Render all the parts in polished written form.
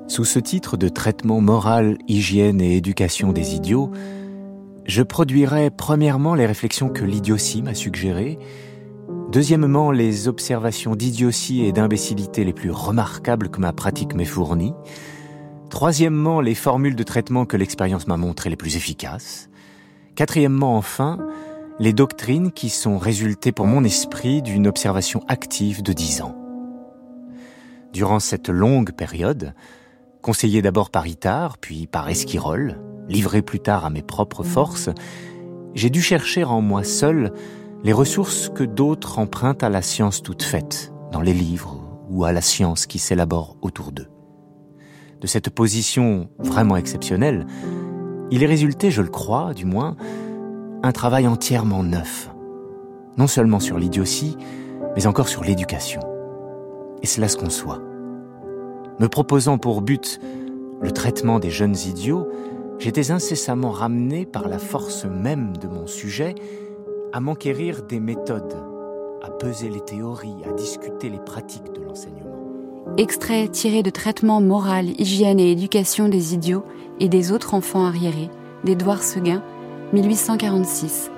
Sous ce titre de traitement moral, hygiène et éducation des idiots, je produirai premièrement les réflexions que l'idiotie m'a suggérées, deuxièmement les observations d'idiotie et d'imbécilité les plus remarquables que ma pratique m'ait fournies, troisièmement les formules de traitement que l'expérience m'a montrées les plus efficaces, quatrièmement enfin les doctrines qui sont résultées pour mon esprit d'une observation active de 10 ans. Durant cette longue période, conseillé d'abord par Itard, puis par Esquirol, livré plus tard à mes propres forces, j'ai dû chercher en moi seul les ressources que d'autres empruntent à la science toute faite, dans les livres ou à la science qui s'élabore autour d'eux. De cette position vraiment exceptionnelle, il est résulté, je le crois, du moins, un travail entièrement neuf, non seulement sur l'idiotie, mais encore sur l'éducation. Et cela se conçoit. Me proposant pour but le traitement des jeunes idiots, j'étais incessamment ramené par la force même de mon sujet à m'enquérir des méthodes, à peser les théories, à discuter les pratiques de l'enseignement. Extrait tiré de Traitement moral, hygiène et éducation des idiots et des autres enfants arriérés d'Édouard Seguin, 1846.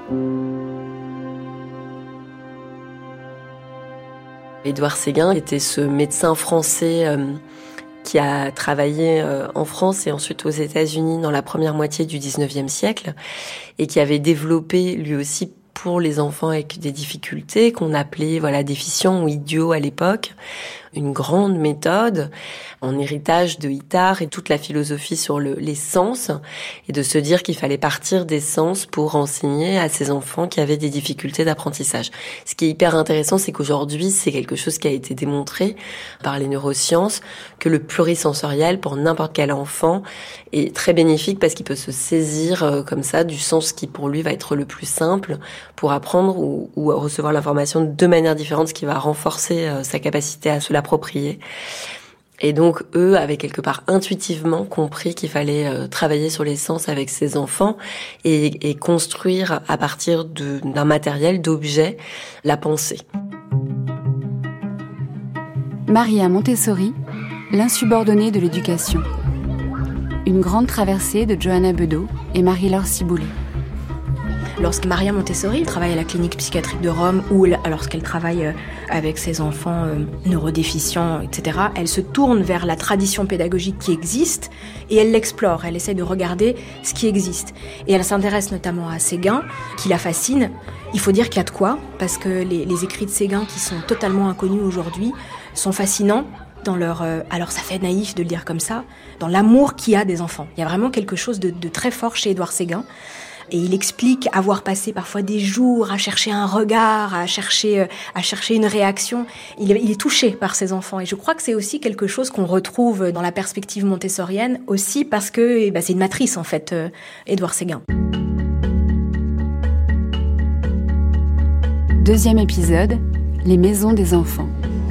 Édouard Seguin était ce médecin français qui a travaillé en France et ensuite aux États-Unis dans la première moitié du 19e siècle et qui avait développé lui aussi pour les enfants avec des difficultés qu'on appelait déficients ou idiots à l'époque, une grande méthode en héritage de Itard et toute la philosophie sur les sens et de se dire qu'il fallait partir des sens pour enseigner à ces enfants qui avaient des difficultés d'apprentissage. Ce qui est hyper intéressant, c'est qu'aujourd'hui, c'est quelque chose qui a été démontré par les neurosciences, que le plurisensoriel pour n'importe quel enfant est très bénéfique parce qu'il peut se saisir comme ça du sens qui pour lui va être le plus simple pour apprendre ou recevoir l'information de manière différente, ce qui va renforcer sa capacité à se l'approprier. Et donc, eux avaient quelque part intuitivement compris qu'il fallait travailler sur les sens avec ces enfants et construire à partir d'un matériel, d'objets, la pensée. Maria Montessori, l'insubordonnée de l'éducation. Une grande traversée de Johanna Bedeau et Marie-Laure Ciboulet. Lorsque Maria Montessori travaille à la clinique psychiatrique de Rome ou lorsqu'elle travaille avec ses enfants neurodéficients, etc., elle se tourne vers la tradition pédagogique qui existe et elle l'explore, elle essaie de regarder ce qui existe. Et elle s'intéresse notamment à Séguin, qui la fascine. Il faut dire qu'il y a de quoi, parce que les écrits de Séguin, qui sont totalement inconnus aujourd'hui, sont fascinants dans leur... alors ça fait naïf de le dire comme ça, dans l'amour qu'il y a des enfants. Il y a vraiment quelque chose de très fort chez Édouard Séguin. Et il explique avoir passé parfois des jours à chercher un regard, à chercher une réaction. Il est touché par ses enfants. Et je crois que c'est aussi quelque chose qu'on retrouve dans la perspective montessorienne, aussi parce que c'est une matrice, en fait, Édouard Séguin. Deuxième épisode, les maisons des enfants.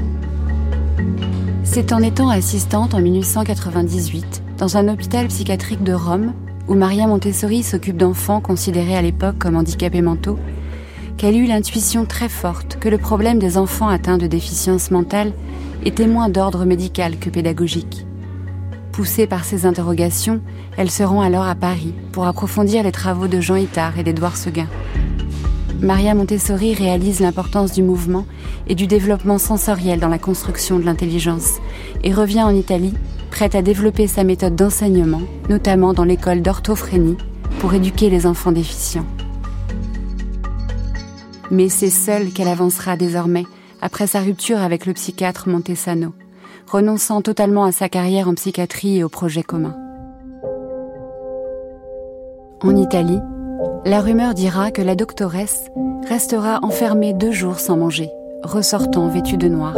C'est en étant assistante en 1898, dans un hôpital psychiatrique de Rome, où Maria Montessori s'occupe d'enfants considérés à l'époque comme handicapés mentaux, qu'elle eut l'intuition très forte que le problème des enfants atteints de déficience mentale était moins d'ordre médical que pédagogique. Poussée par ces interrogations, elle se rend alors à Paris pour approfondir les travaux de Jean Itard et d'Édouard Seguin. Maria Montessori réalise l'importance du mouvement et du développement sensoriel dans la construction de l'intelligence et revient en Italie, prête à développer sa méthode d'enseignement, notamment dans l'école d'orthophrénie, pour éduquer les enfants déficients. Mais c'est seule qu'elle avancera désormais, après sa rupture avec le psychiatre Montesano, renonçant totalement à sa carrière en psychiatrie et aux projets communs. En Italie, la rumeur dira que la doctoresse restera enfermée 2 jours sans manger, ressortant vêtue de noir.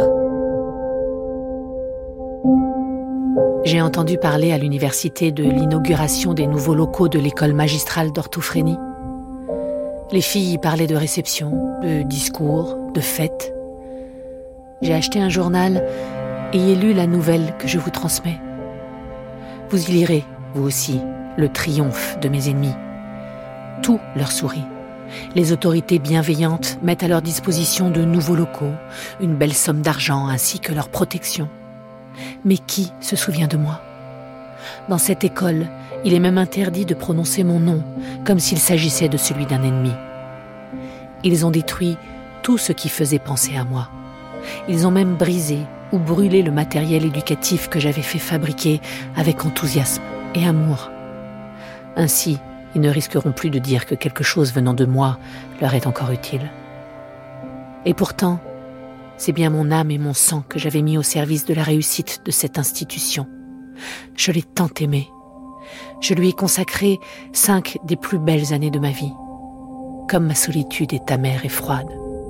J'ai entendu parler à l'université de l'inauguration des nouveaux locaux de l'école magistrale d'orthophrénie. Les filles y parlaient de réception, de discours, de fêtes. J'ai acheté un journal et y ai lu la nouvelle que je vous transmets. Vous y lirez, vous aussi, le triomphe de mes ennemis. Tout leur sourit. Les autorités bienveillantes mettent à leur disposition de nouveaux locaux, une belle somme d'argent ainsi que leur protection. Mais qui se souvient de moi ? Dans cette école, il est même interdit de prononcer mon nom, comme s'il s'agissait de celui d'un ennemi. Ils ont détruit tout ce qui faisait penser à moi. Ils ont même brisé ou brûlé le matériel éducatif que j'avais fait fabriquer avec enthousiasme et amour. Ainsi, ils ne risqueront plus de dire que quelque chose venant de moi leur est encore utile. Et pourtant, c'est bien mon âme et mon sang que j'avais mis au service de la réussite de cette institution. Je l'ai tant aimée. Je lui ai consacré 5 des plus belles années de ma vie. Comme ma solitude est amère et froide.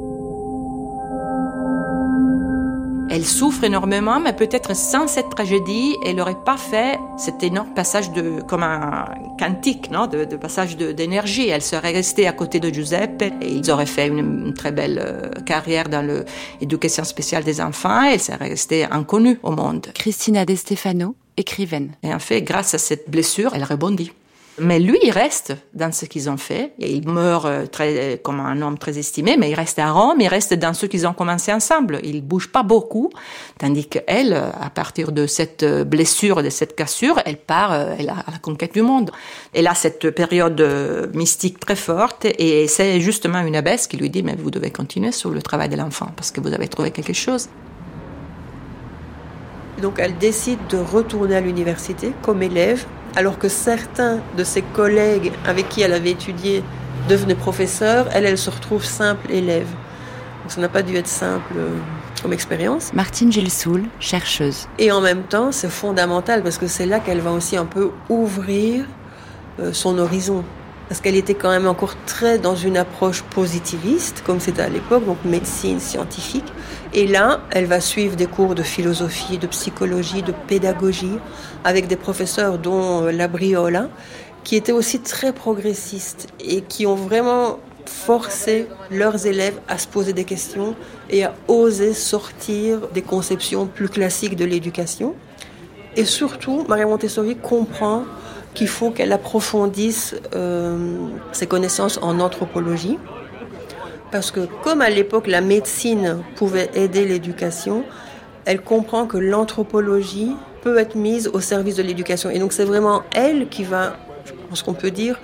Elle souffre énormément, mais peut-être sans cette tragédie, elle n'aurait pas fait cet énorme passage comme un cantique, non, de passage d'énergie. Elle serait restée à côté de Giuseppe et ils auraient fait une très belle carrière dans l'éducation spéciale des enfants. Elle serait restée inconnue au monde. Cristina De Stefano, écrivaine. Et en fait, grâce à cette blessure, elle rebondit. Mais lui, il reste dans ce qu'ils ont fait. Et il meurt comme un homme très estimé, mais il reste à Rome, il reste dans ce qu'ils ont commencé ensemble. Il bouge pas beaucoup. Tandis qu'elle, à partir de cette blessure, de cette cassure, elle part à la conquête du monde. Elle a cette période mystique très forte et c'est justement une abbesse qui lui dit « Mais vous devez continuer sur le travail de l'enfant parce que vous avez trouvé quelque chose. » Donc elle décide de retourner à l'université comme élève, alors que certains de ses collègues avec qui elle avait étudié devenaient professeurs, elle se retrouve simple élève. Donc ça n'a pas dû être simple comme expérience. Martine Gelsoul, chercheuse. Et en même temps, c'est fondamental parce que c'est là qu'elle va aussi un peu ouvrir son horizon. Parce qu'elle était quand même encore très dans une approche positiviste, comme c'était à l'époque, donc médecine scientifique. Et là, elle va suivre des cours de philosophie, de psychologie, de pédagogie, avec des professeurs dont Labriola, qui étaient aussi très progressistes et qui ont vraiment forcé leurs élèves à se poser des questions et à oser sortir des conceptions plus classiques de l'éducation. Et surtout, Maria Montessori comprend qu'il faut qu'elle approfondisse ses connaissances en anthropologie. Parce que comme à l'époque la médecine pouvait aider l'éducation, elle comprend que l'anthropologie peut être mise au service de l'éducation. Et donc c'est vraiment elle qui va, je pense qu'on peut dire,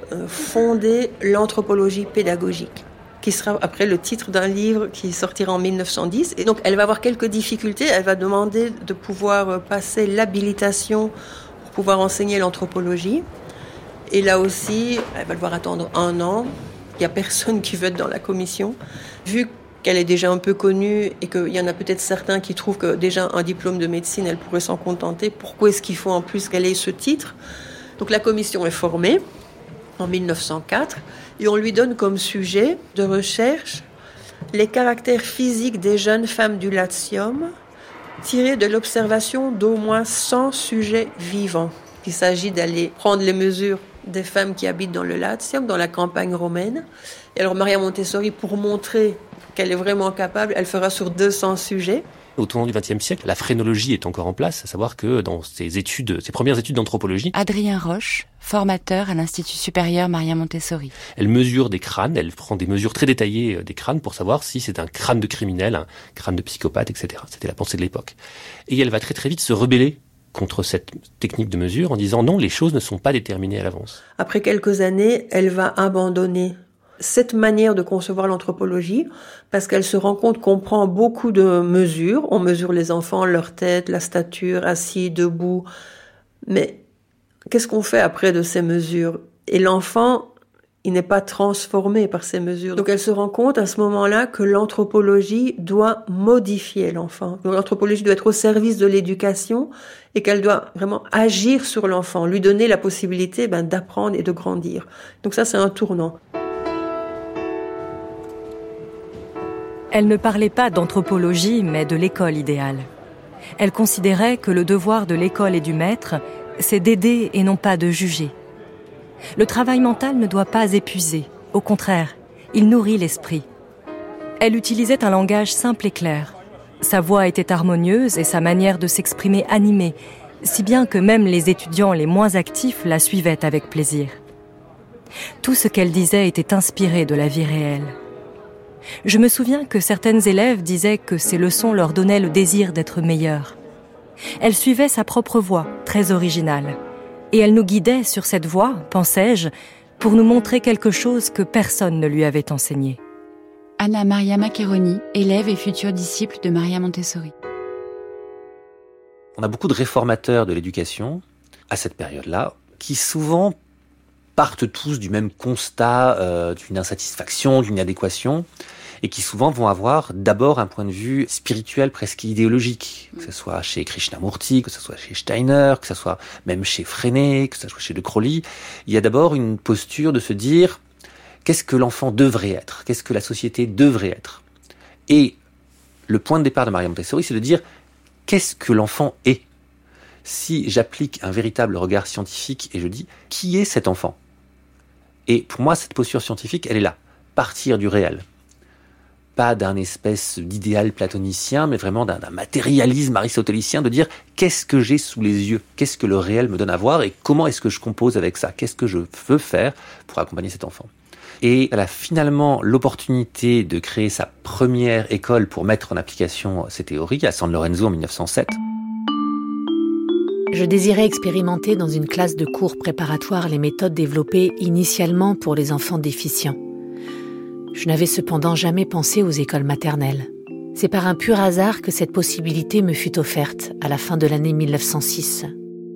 fonder l'anthropologie pédagogique, qui sera après le titre d'un livre qui sortira en 1910. Et donc elle va avoir quelques difficultés, elle va demander de pouvoir passer l'habilitation pour pouvoir enseigner l'anthropologie. Et là aussi, elle va devoir attendre 1 an. Il n'y a personne qui veut être dans la commission. Vu qu'elle est déjà un peu connue et qu'il y en a peut-être certains qui trouvent que déjà un diplôme de médecine, elle pourrait s'en contenter, pourquoi est-ce qu'il faut en plus qu'elle ait ce titre ? Donc la commission est formée en 1904 et on lui donne comme sujet de recherche les caractères physiques des jeunes femmes du Latium tirés de l'observation d'au moins 100 sujets vivants. Il s'agit d'aller prendre les mesures des femmes qui habitent dans le Latium, dans la campagne romaine. Et alors Maria Montessori, pour montrer qu'elle est vraiment capable, elle fera sur 200 sujets. Au tournant du XXe siècle, la phrénologie est encore en place, à savoir que dans ses premières études d'anthropologie, Adrien Roche, formateur à l'Institut supérieur Maria Montessori. Elle mesure des crânes, elle prend des mesures très détaillées des crânes pour savoir si c'est un crâne de criminel, un crâne de psychopathe, etc. C'était la pensée de l'époque. Et elle va très très vite se rebeller contre cette technique de mesure en disant non, les choses ne sont pas déterminées à l'avance. Après quelques années, elle va abandonner cette manière de concevoir l'anthropologie parce qu'elle se rend compte qu'on prend beaucoup de mesures. On mesure les enfants, leur tête, la stature, assis, debout. Mais qu'est-ce qu'on fait après de ces mesures ? Et l'enfant, il n'est pas transformé par ces mesures. Donc elle se rend compte à ce moment-là que l'anthropologie doit modifier l'enfant. Donc l'anthropologie doit être au service de l'éducation et qu'elle doit vraiment agir sur l'enfant, lui donner la possibilité d'apprendre et de grandir. Donc ça, c'est un tournant. Elle ne parlait pas d'anthropologie, mais de l'école idéale. Elle considérait que le devoir de l'école et du maître, c'est d'aider et non pas de juger. Le travail mental ne doit pas épuiser. Au contraire, il nourrit l'esprit. Elle utilisait un langage simple et clair. Sa voix était harmonieuse et sa manière de s'exprimer animée, si bien que même les étudiants les moins actifs la suivaient avec plaisir. Tout ce qu'elle disait était inspiré de la vie réelle. Je me souviens que certaines élèves disaient que ses leçons leur donnaient le désir d'être meilleures. Elle suivait sa propre voie, très originale. Et elle nous guidait sur cette voie, pensais-je, pour nous montrer quelque chose que personne ne lui avait enseigné. Anna Maria Maccheroni, élève et future disciple de Maria Montessori. On a beaucoup de réformateurs de l'éducation, à cette période-là, qui souvent partent tous du même constat d'une insatisfaction, d'une inadéquation, et qui souvent vont avoir d'abord un point de vue spirituel, presque idéologique, que ce soit chez Krishnamurti, que ce soit chez Steiner, que ce soit même chez Freinet, que ce soit chez De Crowley. Il y a d'abord une posture de se dire qu'est-ce que l'enfant devrait être, qu'est-ce que la société devrait être. Et le point de départ de Maria Montessori, c'est de dire qu'est-ce que l'enfant est. Si j'applique un véritable regard scientifique et je dis qui est cet enfant. Et pour moi, cette posture scientifique, elle est là, partir du réel. Pas d'un espèce d'idéal platonicien, mais vraiment d'un matérialisme aristotélicien, de dire qu'est-ce que j'ai sous les yeux, qu'est-ce que le réel me donne à voir et comment est-ce que je compose avec ça, qu'est-ce que je veux faire pour accompagner cet enfant. Et elle a finalement l'opportunité de créer sa première école pour mettre en application ces théories à San Lorenzo en 1907. Je désirais expérimenter dans une classe de cours préparatoire les méthodes développées initialement pour les enfants déficients. Je n'avais cependant jamais pensé aux écoles maternelles. C'est par un pur hasard que cette possibilité me fut offerte à la fin de l'année 1906.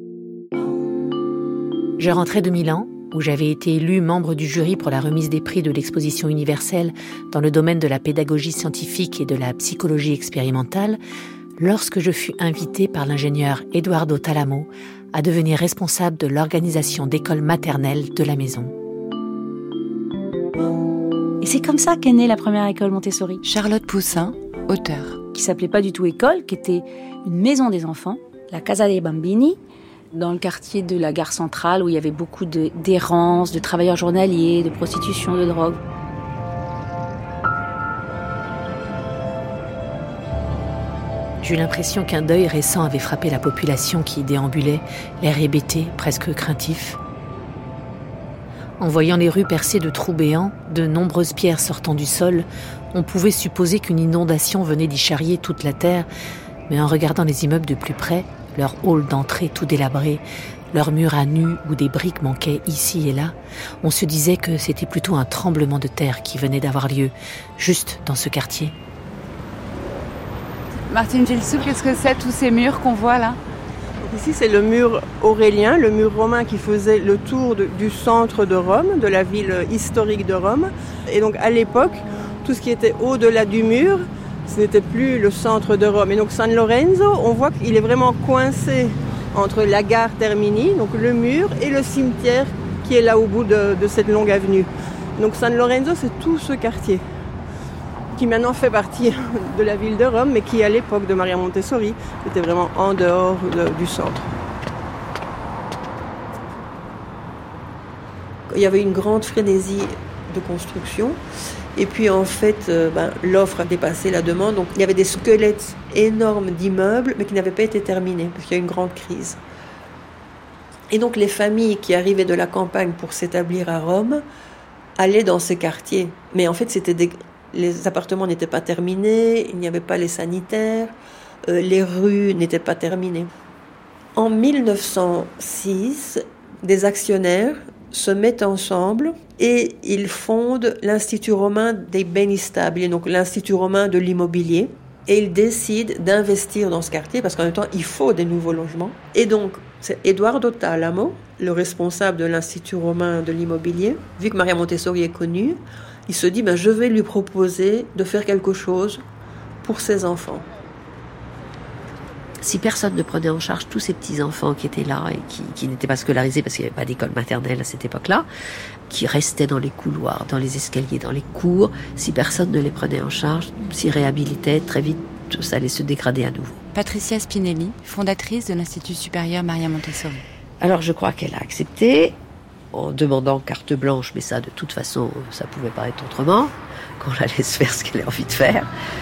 Je rentrais de Milan, où j'avais été élue membre du jury pour la remise des prix de l'exposition universelle dans le domaine de la pédagogie scientifique et de la psychologie expérimentale, lorsque je fus invitée par l'ingénieur Eduardo Talamo à devenir responsable de l'organisation d'écoles maternelles de la maison. Et c'est comme ça qu'est née la première école Montessori. Charlotte Poussin, auteure. Qui s'appelait pas du tout école, qui était une maison des enfants, la Casa dei Bambini, dans le quartier de la gare centrale où il y avait beaucoup d'errance, de travailleurs journaliers, de prostitution, de drogue. J'eus l'impression qu'un deuil récent avait frappé la population qui y déambulait, l'air hébété, presque craintif. En voyant les rues percées de trous béants, de nombreuses pierres sortant du sol, on pouvait supposer qu'une inondation venait d'y charrier toute la terre, mais en regardant les immeubles de plus près, leurs halls d'entrée tout délabrés, leurs murs à nu où des briques manquaient ici et là, on se disait que c'était plutôt un tremblement de terre qui venait d'avoir lieu, juste dans ce quartier. Martine Gilsoul, qu'est-ce que c'est tous ces murs qu'on voit là ? Ici, c'est le mur aurélien, le mur romain qui faisait le tour du centre de Rome, de la ville historique de Rome. Et donc, à l'époque, tout ce qui était au-delà du mur, ce n'était plus le centre de Rome. Et donc, San Lorenzo, on voit qu'il est vraiment coincé entre la gare Termini, donc le mur, et le cimetière qui est là au bout de cette longue avenue. Donc, San Lorenzo, c'est tout ce quartier qui maintenant fait partie de la ville de Rome, mais qui, à l'époque de Maria Montessori, était vraiment en dehors du centre. Il y avait une grande frénésie de construction, et puis en fait, l'offre a dépassé la demande, donc il y avait des squelettes énormes d'immeubles, mais qui n'avaient pas été terminés, parce qu'il y a eu une grande crise. Et donc les familles qui arrivaient de la campagne pour s'établir à Rome allaient dans ces quartiers, mais en fait, les appartements n'étaient pas terminés, il n'y avait pas les sanitaires, les rues n'étaient pas terminées. En 1906, des actionnaires se mettent ensemble et ils fondent l'Institut romain dei beni stabili, donc l'Institut romain de l'immobilier. Et ils décident d'investir dans ce quartier parce qu'en même temps, il faut des nouveaux logements. Et donc, c'est Eduardo Talamo, le responsable de l'Institut romain de l'immobilier. Vu que Maria Montessori est connue, il se dit, je vais lui proposer de faire quelque chose pour ses enfants. Si personne ne prenait en charge tous ces petits-enfants qui étaient là et qui n'étaient pas scolarisés parce qu'il n'y avait pas d'école maternelle à cette époque-là, qui restaient dans les couloirs, dans les escaliers, dans les cours, si personne ne les prenait en charge, s'y réhabilitait, très vite, ça allait se dégrader à nouveau. Patricia Spinelli, fondatrice de l'Institut supérieur Maria Montessori. Alors je crois qu'elle a accepté, en demandant carte blanche, mais ça de toute façon, ça pouvait pas être autrement, qu'on la laisse faire ce qu'elle a envie de faire.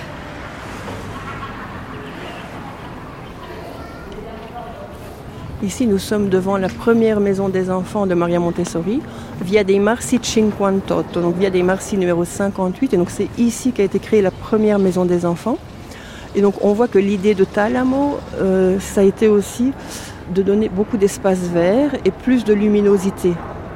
Ici, nous sommes devant la première maison des enfants de Maria Montessori, Via dei Marsi 58, donc Via dei Marsi numéro 58, et donc c'est ici qu'a été créée la première maison des enfants. Et donc on voit que l'idée de Talamo, ça a été aussi de donner beaucoup d'espace vert et plus de luminosité.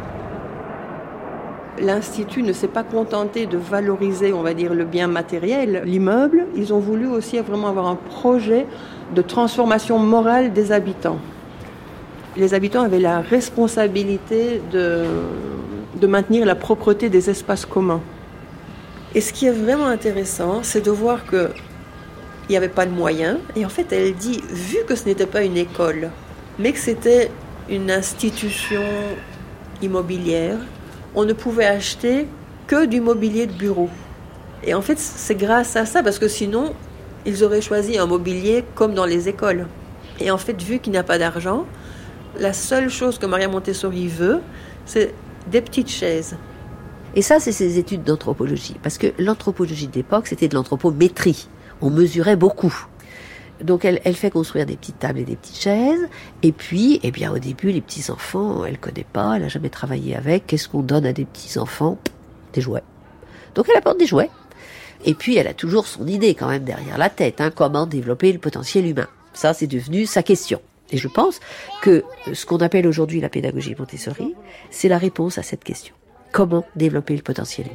L'Institut ne s'est pas contenté de valoriser, on va dire, le bien matériel, l'immeuble. Ils ont voulu aussi vraiment avoir un projet de transformation morale des habitants. Les habitants avaient la responsabilité de maintenir la propreté des espaces communs. Et ce qui est vraiment intéressant, c'est de voir qu'il n'y avait pas de moyens. Et en fait, elle dit, vu que ce n'était pas une école, mais que c'était une institution immobilière, on ne pouvait acheter que du mobilier de bureau. Et en fait, c'est grâce à ça, parce que sinon, ils auraient choisi un mobilier comme dans les écoles. Et en fait, vu qu'il n'y a pas d'argent, la seule chose que Maria Montessori veut, c'est des petites chaises. Et ça, c'est ses études d'anthropologie. Parce que l'anthropologie de l'époque, c'était de l'anthropométrie. On mesurait beaucoup. Donc elle fait construire des petites tables et des petites chaises. Et puis, eh bien, au début, les petits-enfants, elle connaît pas, elle a jamais travaillé avec. Qu'est-ce qu'on donne à des petits-enfants ? Des jouets. Donc elle apporte des jouets. Et puis, elle a toujours son idée quand même derrière la tête. Comment développer le potentiel humain ? Ça, c'est devenu sa question. Et je pense que ce qu'on appelle aujourd'hui la pédagogie Montessori, c'est la réponse à cette question. Comment développer le potentiel humain ?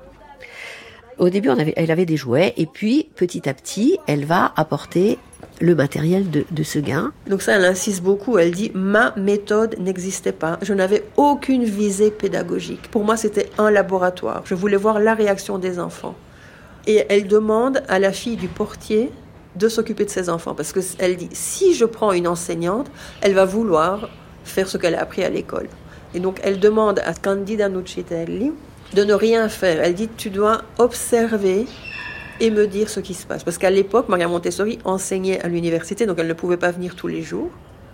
Au début, elle avait des jouets, et puis, petit à petit, elle va apporter le matériel de ce gain. Donc ça, elle insiste beaucoup. Elle dit, ma méthode n'existait pas. Je n'avais aucune visée pédagogique. Pour moi, c'était un laboratoire. Je voulais voir la réaction des enfants. Et elle demande à la fille du portier de s'occuper de ses enfants. Parce qu'elle dit, si je prends une enseignante, elle va vouloir faire ce qu'elle a appris à l'école. Et donc, elle demande à Candida Nuccitelli de ne rien faire. Elle dit, tu dois observer et me dire ce qui se passe. Parce qu'à l'époque, Maria Montessori enseignait à l'université, donc elle ne pouvait pas venir tous les jours.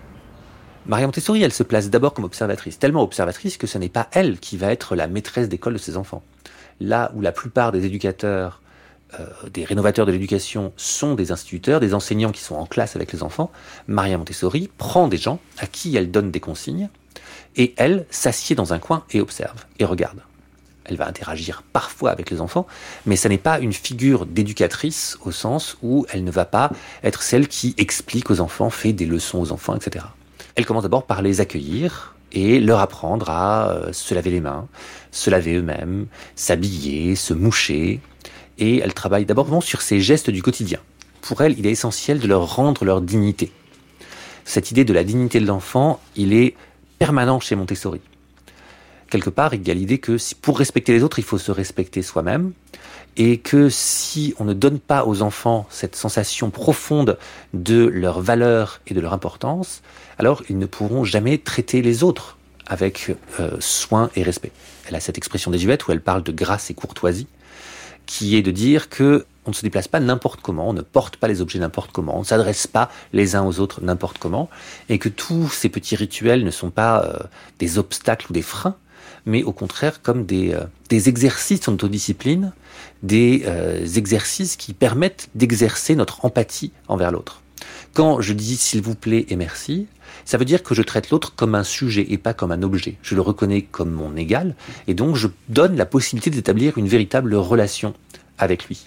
Maria Montessori, elle se place d'abord comme observatrice, tellement observatrice que ce n'est pas elle qui va être la maîtresse d'école de ses enfants. Là où la plupart des éducateurs, des rénovateurs de l'éducation sont des instituteurs, des enseignants qui sont en classe avec les enfants, Maria Montessori prend des gens à qui elle donne des consignes et elle s'assied dans un coin et observe et regarde. Elle va interagir parfois avec les enfants, mais ça n'est pas une figure d'éducatrice au sens où elle ne va pas être celle qui explique aux enfants, fait des leçons aux enfants, etc. Elle commence d'abord par les accueillir et leur apprendre à se laver les mains, se laver eux-mêmes, s'habiller, se moucher. Et elle travaille d'abord sur ces gestes du quotidien. Pour elle, il est essentiel de leur rendre leur dignité. Cette idée de la dignité de l'enfant, il est permanent chez Montessori. Quelque part, il y a l'idée que pour respecter les autres, il faut se respecter soi-même, et que si on ne donne pas aux enfants cette sensation profonde de leur valeur et de leur importance, alors ils ne pourront jamais traiter les autres avec soin et respect. Elle a cette expression désuète où elle parle de grâce et courtoisie, qui est de dire que on ne se déplace pas n'importe comment, on ne porte pas les objets n'importe comment, on ne s'adresse pas les uns aux autres n'importe comment, et que tous ces petits rituels ne sont pas des obstacles ou des freins, mais au contraire comme des exercices en autodiscipline, des exercices qui permettent d'exercer notre empathie envers l'autre. Quand je dis s'il vous plaît et merci, ça veut dire que je traite l'autre comme un sujet et pas comme un objet. Je le reconnais comme mon égal, et donc je donne la possibilité d'établir une véritable relation avec lui.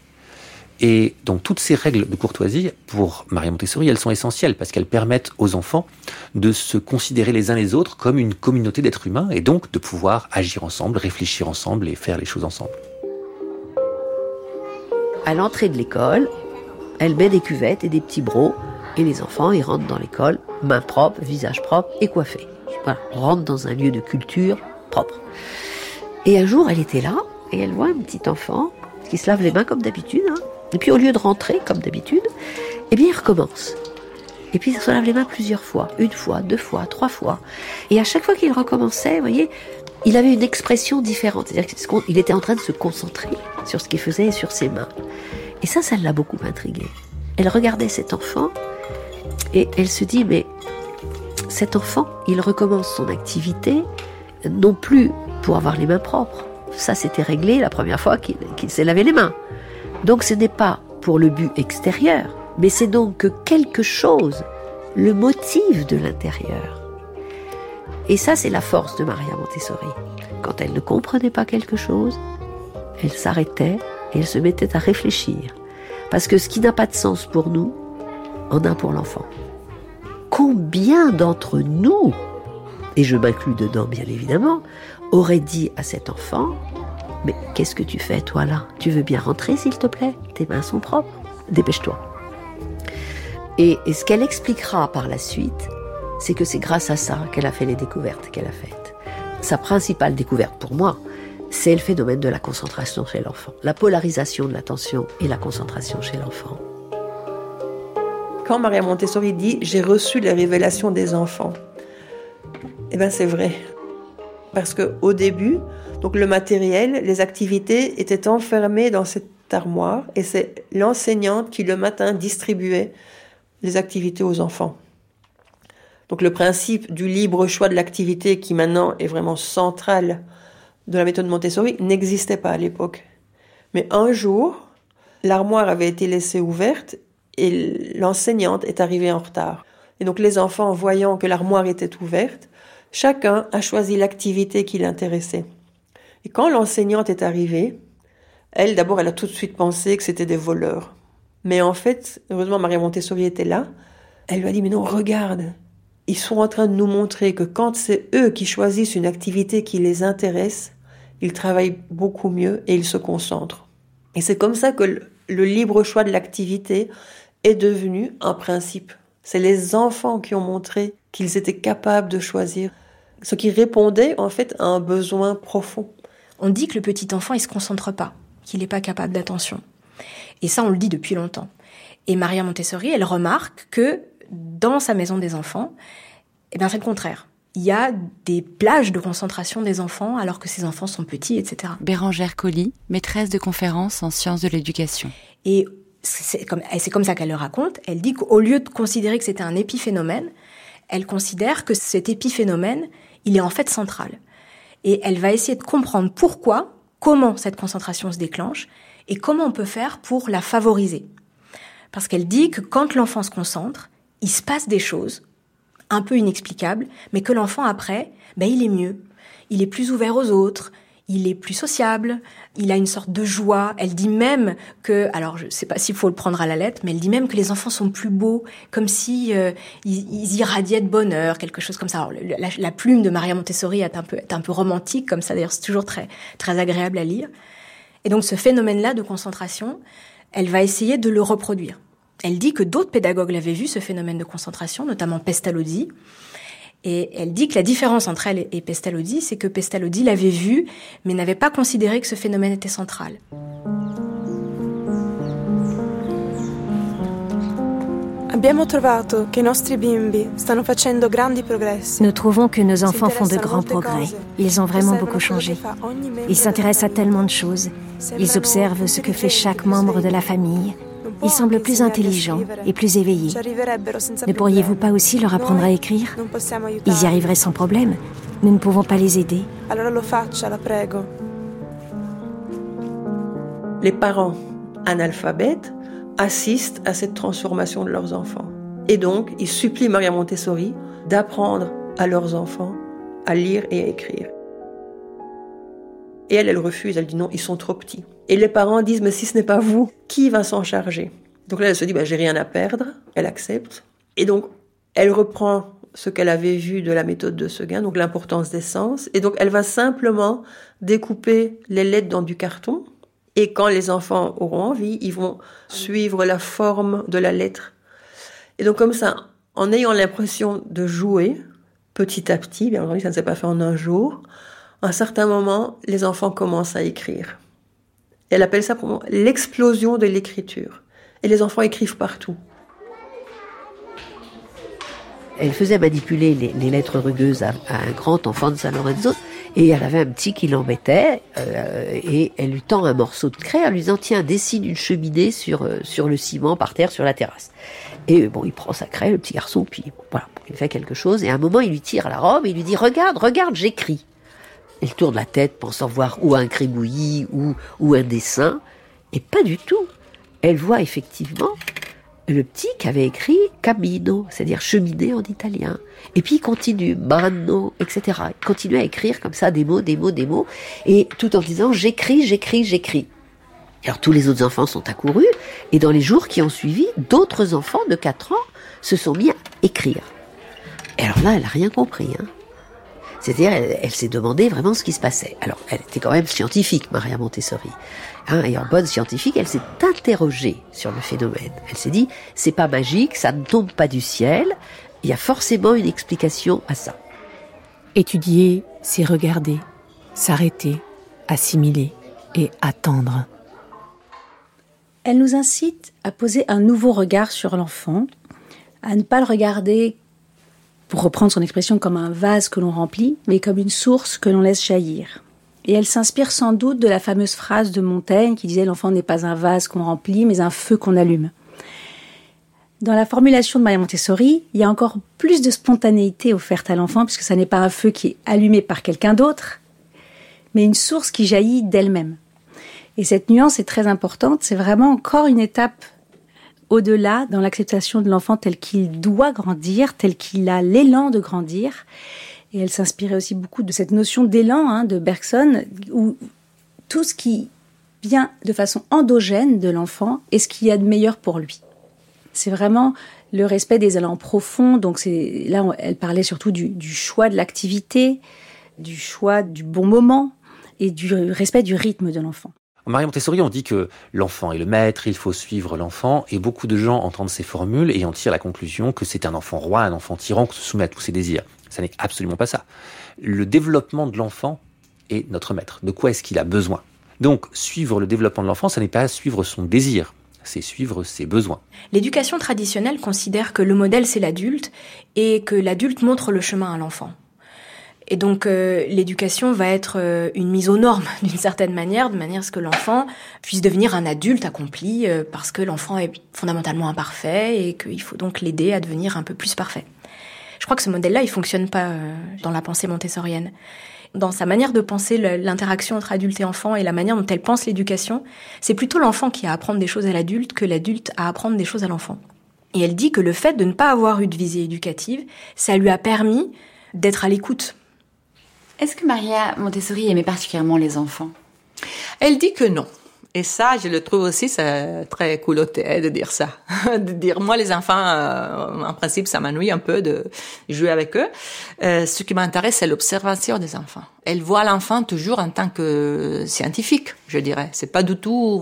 Et donc toutes ces règles de courtoisie, pour Maria Montessori, elles sont essentielles parce qu'elles permettent aux enfants de se considérer les uns les autres comme une communauté d'êtres humains et donc de pouvoir agir ensemble, réfléchir ensemble et faire les choses ensemble. À l'entrée de l'école, elle met des cuvettes et des petits brocs et les enfants, ils rentrent dans l'école, mains propres, visage propre et coiffés. Voilà, on rentre dans un lieu de culture propre. Et un jour, elle était là et elle voit un petit enfant qui se lave les mains comme d'habitude. Et puis au lieu de rentrer comme d'habitude, eh bien il recommence. Et puis il se lave les mains plusieurs fois, 1 fois, 2 fois, 3 fois. Et à chaque fois qu'il recommençait, vous voyez, il avait une expression différente. C'est-à-dire qu'il était en train de se concentrer sur ce qu'il faisait et sur ses mains. Et ça l'a beaucoup intriguée. Elle regardait cet enfant et elle se dit, mais cet enfant, il recommence son activité non plus pour avoir les mains propres. Ça, c'était réglé la première fois qu'il s'est lavé les mains. Donc ce n'est pas pour le but extérieur, mais c'est donc que quelque chose le motive de l'intérieur. Et ça, c'est la force de Maria Montessori. Quand elle ne comprenait pas quelque chose, elle s'arrêtait et elle se mettait à réfléchir, Parce que ce qui n'a pas de sens pour nous, en a pour l'enfant. Combien d'entre nous, et je m'inclus dedans bien évidemment, auraient dit à cet enfant, mais qu'est-ce que tu fais toi là? Tu veux bien rentrer s'il te plaît? Tes mains sont propres, dépêche-toi. Et ce qu'elle expliquera par la suite, c'est que c'est grâce à ça qu'elle a fait les découvertes qu'elle a faites. Sa principale découverte pour moi, c'est le phénomène de la concentration chez l'enfant. La polarisation de l'attention et la concentration chez l'enfant. Quand Maria Montessori dit « j'ai reçu les révélations des enfants », eh bien c'est vrai. Parce qu'au début, donc le matériel, les activités étaient enfermées dans cette armoire et c'est l'enseignante qui le matin distribuait les activités aux enfants. Donc le principe du libre choix de l'activité qui maintenant est vraiment central de la méthode Montessori n'existait pas à l'époque. Mais un jour, l'armoire avait été laissée ouverte et l'enseignante est arrivée en retard. Et donc les enfants, voyant que l'armoire était ouverte, chacun a choisi l'activité qui l'intéressait. Et quand l'enseignante est arrivée, elle a tout de suite pensé que c'était des voleurs. Mais en fait, heureusement, Maria Montessori était là. Elle lui a dit, mais non, regarde, ils sont en train de nous montrer que quand c'est eux qui choisissent une activité qui les intéresse, ils travaillent beaucoup mieux et ils se concentrent. Et c'est comme ça que le libre choix de l'activité est devenu un principe. C'est les enfants qui ont montré qu'ils étaient capables de choisir, ce qui répondait en fait à un besoin profond. On dit que le petit enfant, il se concentre pas, qu'il n'est pas capable d'attention. Et ça, on le dit depuis longtemps. Et Maria Montessori, elle remarque que dans sa maison des enfants, c'est le contraire. Il y a des plages de concentration des enfants alors que ces enfants sont petits, etc. Bérangère Colli, maîtresse de conférences en sciences de l'éducation. Et c'est comme ça qu'elle le raconte. Elle dit qu'au lieu de considérer que c'était un épiphénomène, elle considère que cet épiphénomène, il est en fait central. Et elle va essayer de comprendre pourquoi, comment cette concentration se déclenche et comment on peut faire pour la favoriser. Parce qu'elle dit que quand l'enfant se concentre, il se passe des choses un peu inexplicables, mais que l'enfant après, il est mieux. Il est plus ouvert aux autres, il est plus sociable, il a une sorte de joie. Elle dit même que, alors je ne sais pas s'il faut le prendre à la lettre, mais elle dit même que les enfants sont plus beaux, comme si ils irradiaient de bonheur, quelque chose comme ça. Alors, la plume de Maria Montessori est un peu romantique, comme ça. D'ailleurs, c'est toujours très, très agréable à lire. Et donc, ce phénomène-là de concentration, elle va essayer de le reproduire. Elle dit que d'autres pédagogues l'avaient vu, ce phénomène de concentration, notamment Pestalozzi. Et elle dit que la différence entre elle et Pestalozzi, c'est que Pestalozzi l'avait vu, mais n'avait pas considéré que ce phénomène était central. Nous trouvons que nos enfants font de grands progrès. Ils ont vraiment beaucoup changé. Ils s'intéressent à tellement de choses. Ils observent ce que fait chaque membre de la famille. Ils semblent plus intelligents et plus éveillés. Ne pourriez-vous pas aussi leur apprendre à écrire? Ils y arriveraient sans problème. Nous ne pouvons pas les aider. Les parents analphabètes assistent à cette transformation de leurs enfants. Et donc, ils supplient Maria Montessori d'apprendre à leurs enfants à lire et à écrire. Et elle refuse, elle dit non, ils sont trop petits. Et les parents disent, mais si ce n'est pas vous, qui va s'en charger? Donc là, elle se dit, j'ai rien à perdre, elle accepte. Et donc, elle reprend ce qu'elle avait vu de la méthode de Seguin, donc l'importance des sens. Et donc, elle va simplement découper les lettres dans du carton. Et quand les enfants auront envie, ils vont suivre la forme de la lettre. Et donc, comme ça, en ayant l'impression de jouer, petit à petit, bien entendu, ça ne s'est pas fait en un jour, à un certain moment, les enfants commencent à écrire. Et elle appelle ça pour l'explosion de l'écriture. Et les enfants écrivent partout. Elle faisait manipuler les lettres rugueuses à un grand enfant de San Lorenzo, et elle avait un petit qui l'embêtait, et elle lui tend un morceau de craie en lui disant, tiens, dessine une cheminée sur le ciment par terre sur la terrasse. Et il prend sa craie, le petit garçon, puis voilà, il fait quelque chose, et à un moment, il lui tire la robe, et il lui dit, regarde, j'écris. Elle tourne la tête, pensant voir ou un gribouillis ou un dessin, et pas du tout. Elle voit effectivement le petit qui avait écrit camino, c'est-à-dire cheminée en italien. Et puis il continue, mano, etc. Il continue à écrire comme ça des mots, et tout en disant j'écris. Alors tous les autres enfants sont accourus, et dans les jours qui ont suivi, d'autres enfants de 4 ans se sont mis à écrire. Et alors là, elle n'a rien compris. C'est-à-dire, elle s'est demandé vraiment ce qui se passait. Alors, elle était quand même scientifique, Maria Montessori. Et en bonne scientifique, elle s'est interrogée sur le phénomène. Elle s'est dit, c'est pas magique, ça ne tombe pas du ciel, il y a forcément une explication à ça. Étudier, c'est regarder, s'arrêter, assimiler et attendre. Elle nous incite à poser un nouveau regard sur l'enfant, à ne pas le regarder, pour reprendre son expression, comme un vase que l'on remplit, mais comme une source que l'on laisse jaillir. Et elle s'inspire sans doute de la fameuse phrase de Montaigne qui disait « L'enfant n'est pas un vase qu'on remplit, mais un feu qu'on allume ». Dans la formulation de Maria Montessori, il y a encore plus de spontanéité offerte à l'enfant, puisque ça n'est pas un feu qui est allumé par quelqu'un d'autre, mais une source qui jaillit d'elle-même. Et cette nuance est très importante, c'est vraiment encore une étape au-delà dans l'acceptation de l'enfant tel qu'il doit grandir, tel qu'il a l'élan de grandir. Et elle s'inspirait aussi beaucoup de cette notion d'élan de Bergson, où tout ce qui vient de façon endogène de l'enfant est ce qu'il y a de meilleur pour lui. C'est vraiment le respect des élans profonds. Donc là, elle parlait surtout du choix de l'activité, du choix du bon moment et du respect du rythme de l'enfant. En Maria Montessori, on dit que l'enfant est le maître, il faut suivre l'enfant, et beaucoup de gens entendent ces formules et en tirent la conclusion que c'est un enfant roi, un enfant tyran qui se soumet à tous ses désirs. Ça n'est absolument pas ça. Le développement de l'enfant est notre maître. De quoi est-ce qu'il a besoin ? Donc, suivre le développement de l'enfant, ça n'est pas suivre son désir, c'est suivre ses besoins. L'éducation traditionnelle considère que le modèle, c'est l'adulte, et que l'adulte montre le chemin à l'enfant. Et donc l'éducation va être une mise aux normes d'une certaine manière, de manière à ce que l'enfant puisse devenir un adulte accompli, parce que l'enfant est fondamentalement imparfait et qu'il faut donc l'aider à devenir un peu plus parfait. Je crois que ce modèle-là, il fonctionne pas dans la pensée montessorienne. Dans sa manière de penser l'interaction entre adulte et enfant et la manière dont elle pense l'éducation, c'est plutôt l'enfant qui a à apprendre des choses à l'adulte que l'adulte a à apprendre des choses à l'enfant. Et elle dit que le fait de ne pas avoir eu de visée éducative, ça lui a permis d'être à l'écoute. Est-ce que Maria Montessori aimait particulièrement les enfants ? Elle dit que non. Et ça, je le trouve aussi, c'est très culotté de dire ça. De dire, moi, les enfants, en principe, ça m'ennuie un peu de jouer avec eux. Ce qui m'intéresse, c'est l'observation des enfants. Elle voit l'enfant toujours en tant que scientifique, je dirais. C'est pas du tout,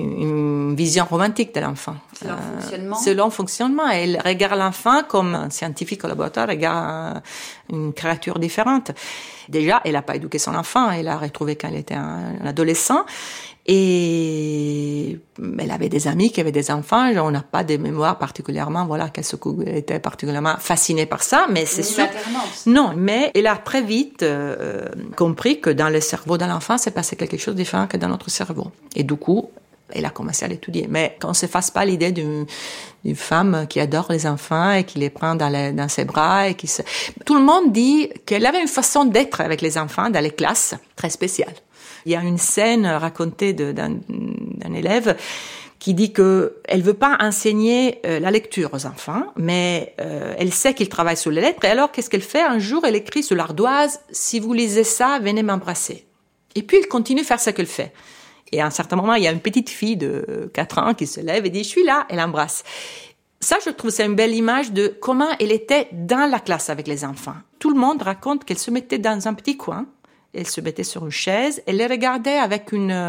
une vision romantique de l'enfant. C'est leur fonctionnement. C'est leur fonctionnement. Elle regarde l'enfant comme un scientifique au laboratoire, regarde une créature différente. Déjà, elle n'a pas éduqué son enfant. Elle l'a retrouvé quand elle était un adolescent. Et elle avait des amis qui avaient des enfants. On n'a pas de mémoire particulièrement, qu'elle était particulièrement fascinée par ça, mais c'est sûr. Non, mais elle a très vite compris que dans le cerveau de l'enfant, c'est passé quelque chose de différent que dans notre cerveau. Et du coup, elle a commencé à l'étudier. Mais qu'on ne se fasse pas l'idée d'une femme qui adore les enfants et qui les prend dans ses bras et Tout le monde dit qu'elle avait une façon d'être avec les enfants dans les classes très spéciale. Il y a une scène racontée d'un élève qui dit que elle veut pas enseigner la lecture aux enfants, mais elle sait qu'il travaille sur les lettres. Et alors, qu'est-ce qu'elle fait ? Un jour, elle écrit sur l'ardoise « Si vous lisez ça, venez m'embrasser ». Et puis, elle continue à faire ce qu'elle fait. Et à un certain moment, il y a une petite fille de 4 ans qui se lève et dit « Je suis là », elle embrasse. Ça, je trouve, c'est une belle image de comment elle était dans la classe avec les enfants. Tout le monde raconte qu'elle se mettait dans un petit coin. Elle se mettait sur une chaise, elle les regardait avec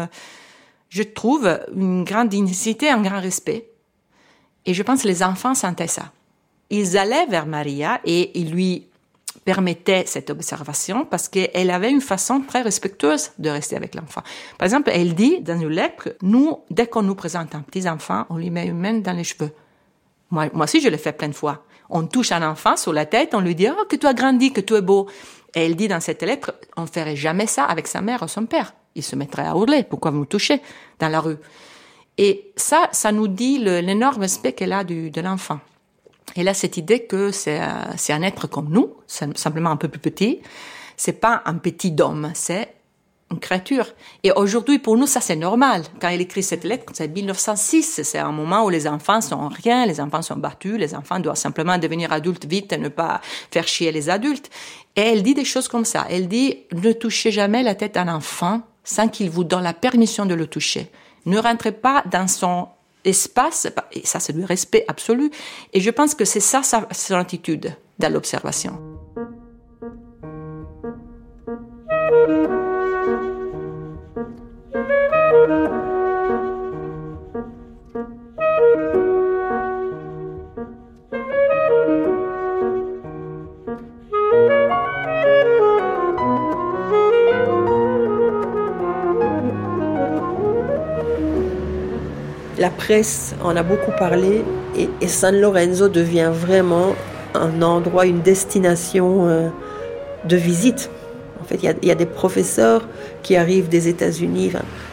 je trouve, une grande dignité, un grand respect. Et je pense que les enfants sentaient ça. Ils allaient vers Maria et ils lui permettaient cette observation parce qu'elle avait une façon très respectueuse de rester avec l'enfant. Par exemple, elle dit dans une lettre, nous, dès qu'on nous présente un petit enfant, on lui met une main dans les cheveux. Moi aussi, je l'ai fait plein de fois. On touche un enfant sur la tête, on lui dit « Oh, que tu as grandi, que tu es beau ». Et elle dit dans cette lettre, on ne ferait jamais ça avec sa mère ou son père. Il se mettrait à hurler, pourquoi vous me touchez dans la rue. Et ça nous dit l'énorme respect qu'elle a de l'enfant. Elle a cette idée que c'est un être comme nous, c'est simplement un peu plus petit. C'est pas un petit homme, c'est une créature. Et aujourd'hui, pour nous, ça c'est normal. Quand elle écrit cette lettre, c'est 1906. C'est un moment où les enfants sont rien, les enfants sont battus, les enfants doivent simplement devenir adultes vite et ne pas faire chier les adultes. Et elle dit des choses comme ça. Elle dit, ne touchez jamais la tête d'un enfant sans qu'il vous donne la permission de le toucher. ne rentre pas dans son espace, et ça c'est le respect absolu. Et je pense que c'est ça son attitude dans l'observation. La presse en a beaucoup parlé et San Lorenzo devient vraiment un endroit, une destination de visite. En fait, il y a des professeurs qui arrivent des États-Unis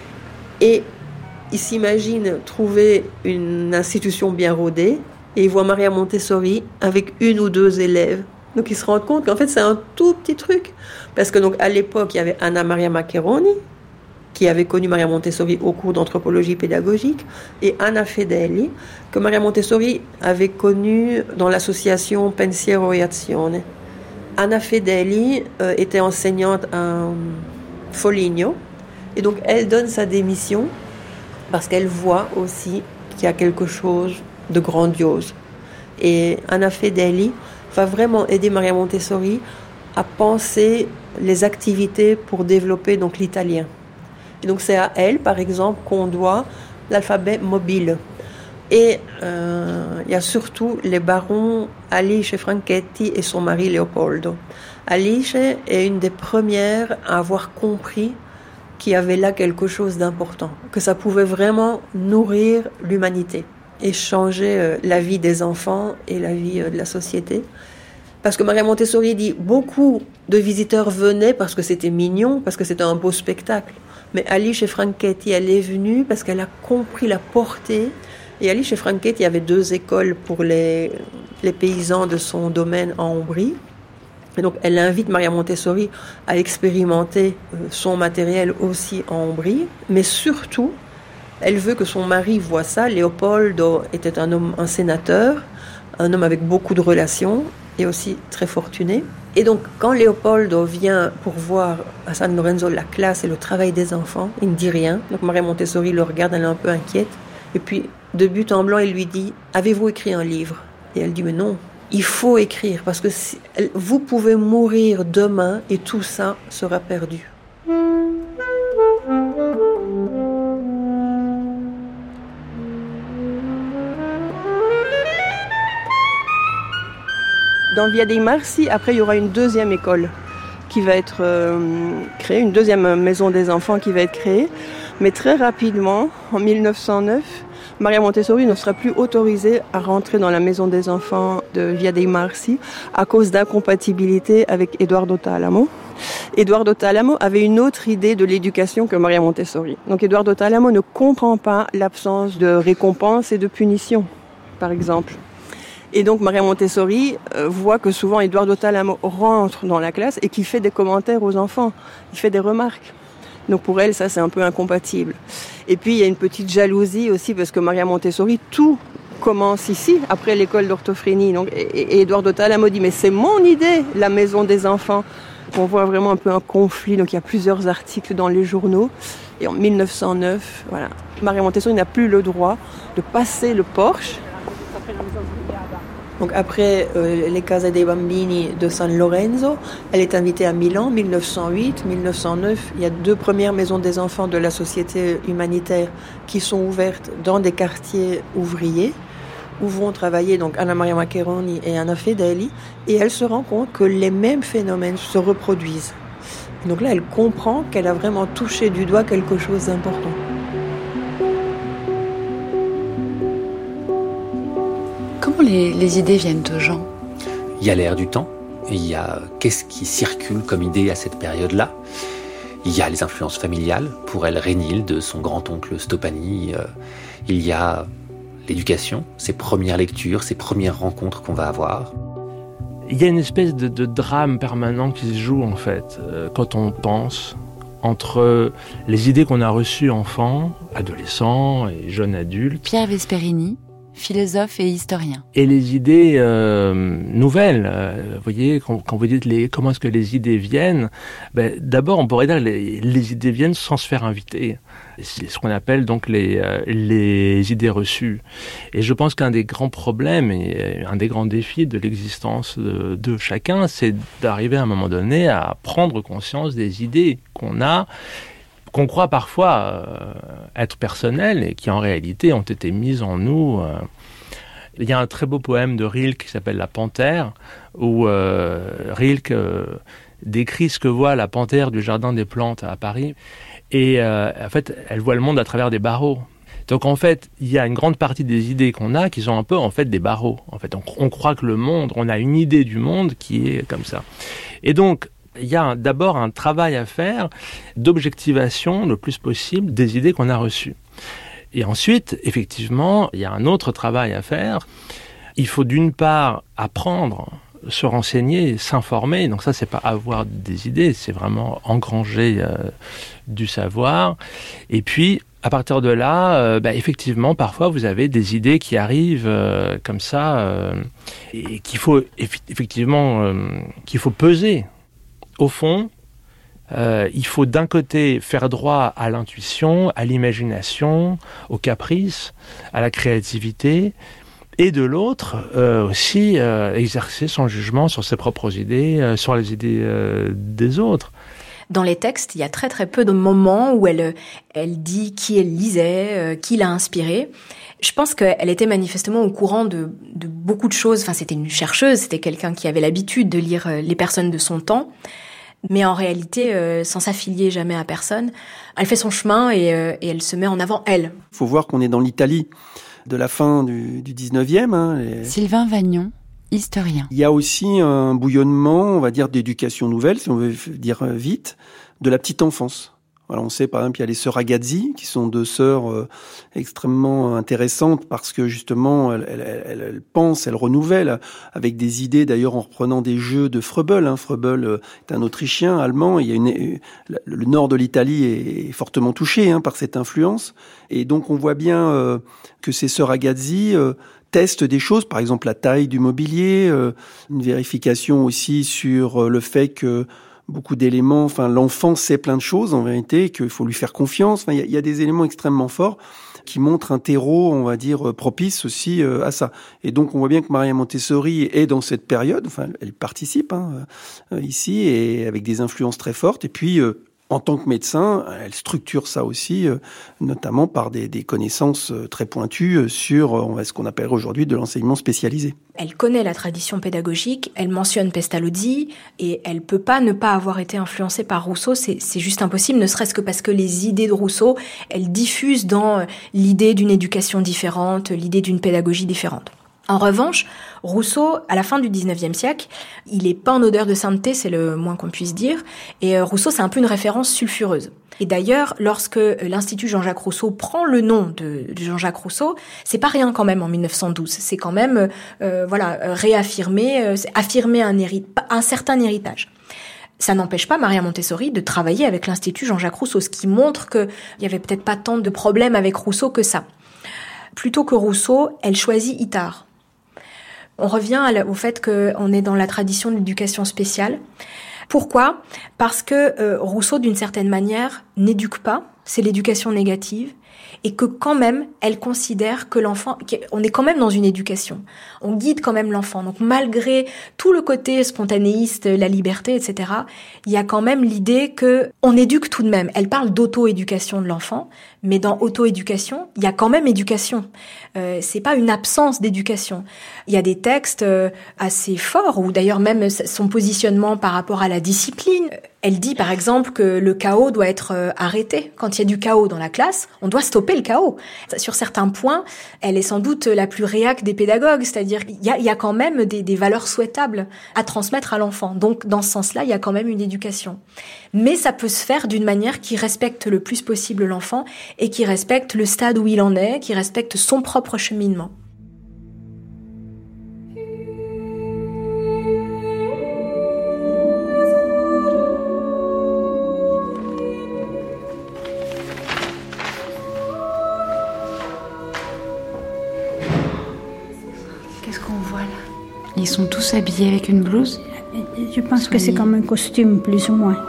et ils s'imaginent trouver une institution bien rodée et ils voient Maria Montessori avec 1 ou 2 élèves. Donc ils se rendent compte qu'en fait c'est un tout petit truc. Parce que donc à l'époque il y avait Anna Maria Maccheroni qui avait connu Maria Montessori au cours d'anthropologie pédagogique, et Anna Fedeli, que Maria Montessori avait connue dans l'association Pensiero e Azione. Anna Fedeli était enseignante à Foligno, et donc elle donne sa démission parce qu'elle voit aussi qu'il y a quelque chose de grandiose. Et Anna Fedeli va vraiment aider Maria Montessori à penser les activités pour développer donc l'italien. Et donc c'est à elle, par exemple, qu'on doit l'alphabet mobile. Et il y a surtout les barons Alice Franchetti et son mari Leopoldo. Alice est une des premières à avoir compris qu'il y avait là quelque chose d'important, que ça pouvait vraiment nourrir l'humanité et changer la vie des enfants et la vie de la société. Parce que Maria Montessori dit beaucoup de visiteurs venaient parce que c'était mignon, parce que c'était un beau spectacle. Mais Alice Franchetti, elle est venue parce qu'elle a compris la portée. Et Alice Franchetti avait 2 écoles pour les paysans de son domaine en Ombrie. Et donc elle invite Maria Montessori à expérimenter son matériel aussi en Ombrie. Mais surtout, elle veut que son mari voie ça. Leopoldo était un sénateur, un homme avec beaucoup de relations et aussi très fortuné. Et donc, quand Leopoldo vient pour voir à San Lorenzo la classe et le travail des enfants, il ne dit rien. Donc Maria Montessori le regarde, elle est un peu inquiète. Et puis, de but en blanc, il lui dit « Avez-vous écrit un livre ?» Et elle dit « Mais non, il faut écrire parce que vous pouvez mourir demain et tout ça sera perdu. » Dans Via dei Marsi, après, il y aura une 2e école qui va être créée, une 2e maison des enfants qui va être créée. Mais très rapidement, en 1909, Maria Montessori ne sera plus autorisée à rentrer dans la maison des enfants de Via dei Marsi à cause d'incompatibilité avec Eduardo Talamo. Eduardo Talamo avait une autre idée de l'éducation que Maria Montessori. Donc Eduardo Talamo ne comprend pas l'absence de récompense et de punition, par exemple. Et donc Maria Montessori voit que souvent Eduardo Talamo rentre dans la classe et qu'il fait des commentaires aux enfants, il fait des remarques. Donc pour elle, ça c'est un peu incompatible. Et puis il y a une petite jalousie aussi parce que Maria Montessori, tout commence ici, après l'école d'orthophrénie. Donc, et Eduardo Talamo dit « mais c'est mon idée, la maison des enfants ». On voit vraiment un peu un conflit, donc il y a plusieurs articles dans les journaux. Et en 1909, voilà, Maria Montessori n'a plus le droit de passer le porche. Donc après les Casa dei Bambini de San Lorenzo, elle est invitée à Milan, 1908, 1909. Il y a 2 premières maisons des enfants de la société humanitaire qui sont ouvertes dans des quartiers ouvriers, où vont travailler donc Anna Maria Maccheroni et Anna Fedeli, et elle se rend compte que les mêmes phénomènes se reproduisent. Et donc là, elle comprend qu'elle a vraiment touché du doigt quelque chose d'important. Comment les idées viennent aux gens ? Il y a l'air du temps, et il y a qu'est-ce qui circule comme idée à cette période-là. Il y a les influences familiales, pour elle Rénilde, son grand-oncle Stoppani. Il y a l'éducation, ses premières lectures, ses premières rencontres qu'on va avoir. Il y a une espèce de drame permanent qui se joue en fait, quand on pense entre les idées qu'on a reçues enfants, adolescents et jeunes adultes. Pierre Vesperini. philosophe et historien. Et les idées nouvelles, vous voyez, quand vous dites comment est-ce que les idées viennent, d'abord on pourrait dire que les idées viennent sans se faire inviter. C'est ce qu'on appelle donc les idées reçues. Et je pense qu'un des grands problèmes et un des grands défis de l'existence de chacun, c'est d'arriver à un moment donné à prendre conscience des idées qu'on a, qu'on croit parfois être personnelles et qui en réalité ont été mises en nous. Il y a un très beau poème de Rilke qui s'appelle La Panthère, où Rilke décrit ce que voit la panthère du Jardin des Plantes à Paris. Et en fait, elle voit le monde à travers des barreaux. Donc en fait, il y a une grande partie des idées qu'on a qui sont un peu en fait des barreaux. En fait, on croit que le monde, on a une idée du monde qui est comme ça. Et donc, il y a d'abord un travail à faire d'objectivation le plus possible des idées qu'on a reçues. Et ensuite, effectivement, il y a un autre travail à faire. Il faut d'une part apprendre, se renseigner, s'informer. Donc ça, c'est pas avoir des idées, c'est vraiment engranger du savoir. Et puis, à partir de là, effectivement, parfois, vous avez des idées qui arrivent comme ça et qu'il faut effectivement qu'il faut peser. Au fond, il faut d'un côté faire droit à l'intuition, à l'imagination, au caprice, à la créativité, et de l'autre aussi exercer son jugement sur ses propres idées, sur les idées des autres. Dans les textes, il y a très très peu de moments où elle dit qui elle lisait, qui l'a inspirée. Je pense qu'elle était manifestement au courant de beaucoup de choses. Enfin, c'était une chercheuse, c'était quelqu'un qui avait l'habitude de lire les personnes de son temps. Mais en réalité, sans s'affilier jamais à personne, elle fait son chemin et elle se met en avant, elle. Il faut voir qu'on est dans l'Italie de la fin du 19e. Sylvain Vagnon, historien. Il y a aussi un bouillonnement, on va dire, d'éducation nouvelle, si on veut dire vite, de la petite enfance. Alors on sait par exemple il y a les sœurs Ragazzi qui sont deux sœurs extrêmement intéressantes parce que justement elles pensent, elles renouvellent avec des idées d'ailleurs en reprenant des jeux de Froebel. Froebel est un Autrichien, allemand. Il y a le nord de l'Italie est fortement touché par cette influence et donc on voit bien que ces sœurs Ragazzi testent des choses, par exemple la taille du mobilier, une vérification aussi sur le fait que beaucoup d'éléments, l'enfant sait plein de choses en vérité, qu'il faut lui faire confiance. Il y a des éléments extrêmement forts qui montrent un terreau, on va dire, propice aussi à ça. Et donc on voit bien que Maria Montessori est dans cette période, elle participe ici et avec des influences très fortes. Et puis en tant que médecin, elle structure ça aussi, notamment par des connaissances très pointues sur ce qu'on appelle aujourd'hui de l'enseignement spécialisé. Elle connaît la tradition pédagogique, elle mentionne Pestalozzi, et elle peut pas ne pas avoir été influencée par Rousseau, c'est juste impossible, ne serait-ce que parce que les idées de Rousseau, elles diffusent dans l'idée d'une éducation différente, l'idée d'une pédagogie différente. En revanche, Rousseau, à la fin du 19e siècle, il est pas en odeur de sainteté, c'est le moins qu'on puisse dire, et Rousseau, c'est un peu une référence sulfureuse. Et d'ailleurs, lorsque l'Institut Jean-Jacques Rousseau prend le nom de Jean-Jacques Rousseau, c'est pas rien quand même en 1912, c'est quand même réaffirmer, affirmer un certain héritage. Ça n'empêche pas Maria Montessori de travailler avec l'Institut Jean-Jacques Rousseau, ce qui montre qu'il y avait peut-être pas tant de problèmes avec Rousseau que ça. Plutôt que Rousseau, elle choisit Itard. On revient au fait qu'on est dans la tradition de l'éducation spéciale. Pourquoi ? Parce que Rousseau, d'une certaine manière, n'éduque pas, c'est l'éducation négative, et que quand même, elle considère que l'enfant, on est quand même dans une éducation, on guide quand même l'enfant. Donc malgré tout le côté spontanéiste, la liberté, etc., il y a quand même l'idée que on éduque tout de même. Elle parle d'auto-éducation de l'enfant, mais dans auto-éducation, il y a quand même éducation. C'est pas une absence d'éducation. Il y a des textes assez forts, ou d'ailleurs même son positionnement par rapport à la discipline. Elle dit par exemple que le chaos doit être arrêté. Quand il y a du chaos dans la classe, on doit stopper le chaos. Sur certains points, elle est sans doute la plus réac des pédagogues, c'est-à-dire qu'il y a quand même des valeurs souhaitables à transmettre à l'enfant. Donc dans ce sens-là, il y a quand même une éducation. Mais ça peut se faire d'une manière qui respecte le plus possible l'enfant et qui respecte le stade où il en est, qui respecte son propre cheminement. Ils sont tous habillés avec une blouse? Je pense que c'est comme un costume, plus ou moins.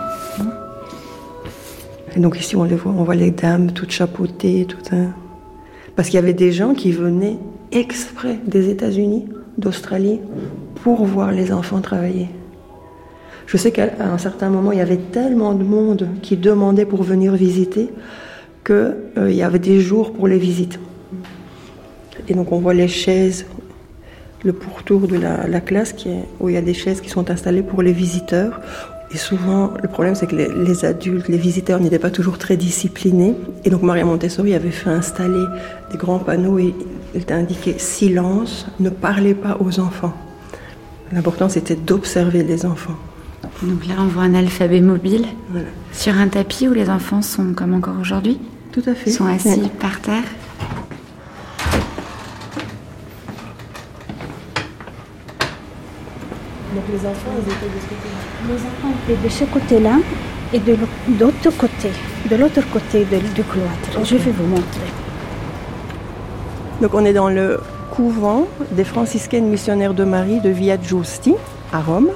Et donc ici, on voit les dames toutes chapeautées, parce qu'il y avait des gens qui venaient exprès des États-Unis, d'Australie, pour voir les enfants travailler. Je sais qu'à un certain moment, il y avait tellement de monde qui demandait pour venir visiter qu'il y avait des jours pour les visites. Et donc on voit les chaises, le pourtour de la classe où il y a des chaises qui sont installées pour les visiteurs. Et souvent, le problème, c'est que les adultes, les visiteurs n'étaient pas toujours très disciplinés. Et donc Maria Montessori avait fait installer des grands panneaux et il était indiqué « Silence, ne parlez pas aux enfants ». L'important, c'était d'observer les enfants. Donc là, on voit un alphabet mobile sur un tapis où les enfants sont comme encore aujourd'hui. Tout à fait. Ils sont assis par terre. Donc les enfants, ils étaient de ce côté-là. Les enfants étaient de ce côté-là et de l'autre côté du cloître. Je vais vous montrer. Donc on est dans le couvent des franciscaines missionnaires de Marie de Via Giusti, à Rome.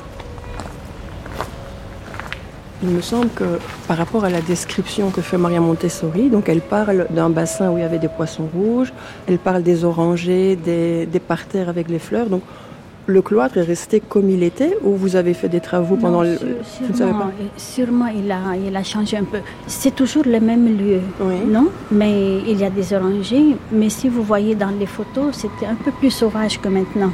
Il me semble que par rapport à la description que fait Maria Montessori, donc elle parle d'un bassin où il y avait des poissons rouges, elle parle des orangers, des parterres avec les fleurs. Donc le cloître est resté comme il était ou vous avez fait des travaux pendant le... Vous ne savez pas? Sûrement, il a changé un peu. C'est toujours le même lieu, non? Mais il y a des orangers. Mais si vous voyez dans les photos, c'était un peu plus sauvage que maintenant.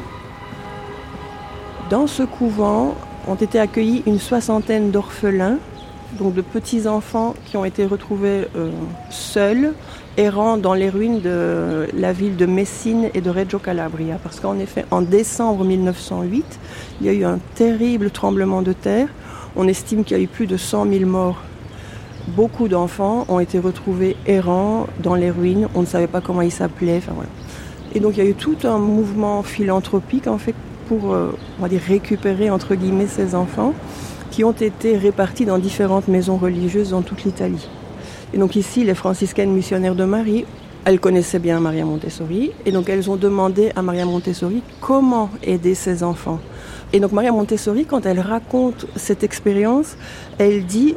Dans ce couvent ont été accueillis une 60aine d'orphelins, donc de petits-enfants qui ont été retrouvés seuls, errant dans les ruines de la ville de Messine et de Reggio Calabria. Parce qu'en effet, en décembre 1908, il y a eu un terrible tremblement de terre. On estime qu'il y a eu plus de 100 000 morts. Beaucoup d'enfants ont été retrouvés errants dans les ruines. On ne savait pas comment ils s'appelaient. Enfin, voilà. Et donc il y a eu tout un mouvement philanthropique en fait pour on va dire, récupérer entre guillemets ces enfants qui ont été répartis dans différentes maisons religieuses dans toute l'Italie. Et donc ici, les franciscaines missionnaires de Marie, elles connaissaient bien Maria Montessori et donc elles ont demandé à Maria Montessori comment aider ces enfants. Et donc Maria Montessori, quand elle raconte cette expérience, elle dit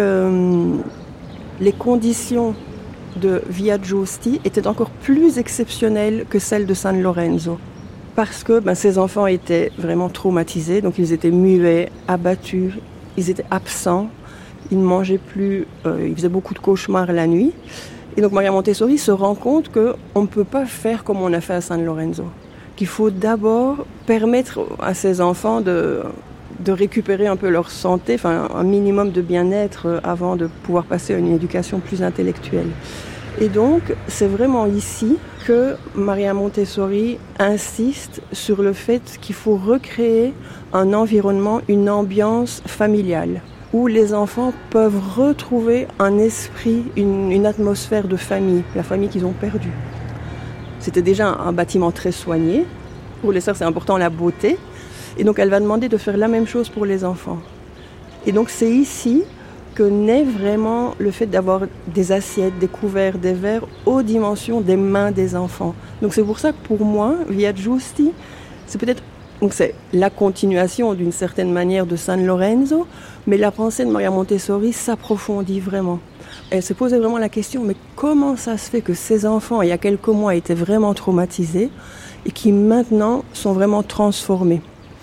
que les conditions de Via Giusti étaient encore plus exceptionnelles que celles de San Lorenzo. Parce que ces enfants étaient vraiment traumatisés, donc ils étaient muets, abattus, ils étaient absents. Ils ne mangeaient plus, ils faisaient beaucoup de cauchemars la nuit. Et donc Maria Montessori se rend compte qu'on ne peut pas faire comme on a fait à San Lorenzo. Qu'il faut d'abord permettre à ces enfants de récupérer un peu leur santé, enfin un minimum de bien-être avant de pouvoir passer à une éducation plus intellectuelle. Et donc c'est vraiment ici que Maria Montessori insiste sur le fait qu'il faut recréer un environnement, une ambiance familiale, où les enfants peuvent retrouver un esprit, une atmosphère de famille, la famille qu'ils ont perdue. C'était déjà un bâtiment très soigné. Pour les sœurs, c'est important la beauté. Et donc, elle va demander de faire la même chose pour les enfants. Et donc, c'est ici que naît vraiment le fait d'avoir des assiettes, des couverts, des verres aux dimensions des mains des enfants. Donc, c'est pour ça que pour moi, Via Giusti, c'est peut-être... Donc c'est la continuation d'une certaine manière de San Lorenzo, mais la pensée de Maria Montessori s'approfondit vraiment. Elle se posait vraiment la question, mais comment ça se fait que ces enfants, il y a quelques mois, étaient vraiment traumatisés et qui maintenant sont vraiment transformés?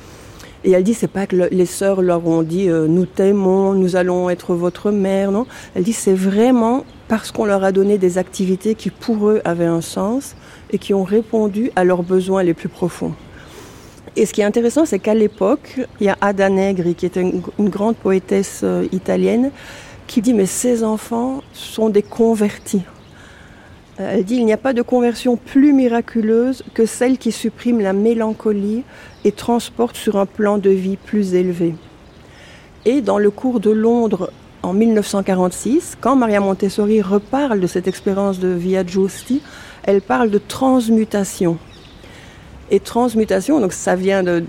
Et elle dit, c'est pas que les sœurs leur ont dit nous t'aimons, nous allons être votre mère, non. Elle dit, c'est vraiment parce qu'on leur a donné des activités qui pour eux avaient un sens et qui ont répondu à leurs besoins les plus profonds. Et ce qui est intéressant, c'est qu'à l'époque, il y a Ada Negri, qui était une grande poétesse italienne, qui dit « Mais ces enfants sont des convertis ». Elle dit « Il n'y a pas de conversion plus miraculeuse que celle qui supprime la mélancolie et transporte sur un plan de vie plus élevé ». Et dans le cours de Londres, en 1946, quand Maria Montessori reparle de cette expérience de Via Giusti, elle parle de transmutation. Et transmutation, donc ça vient de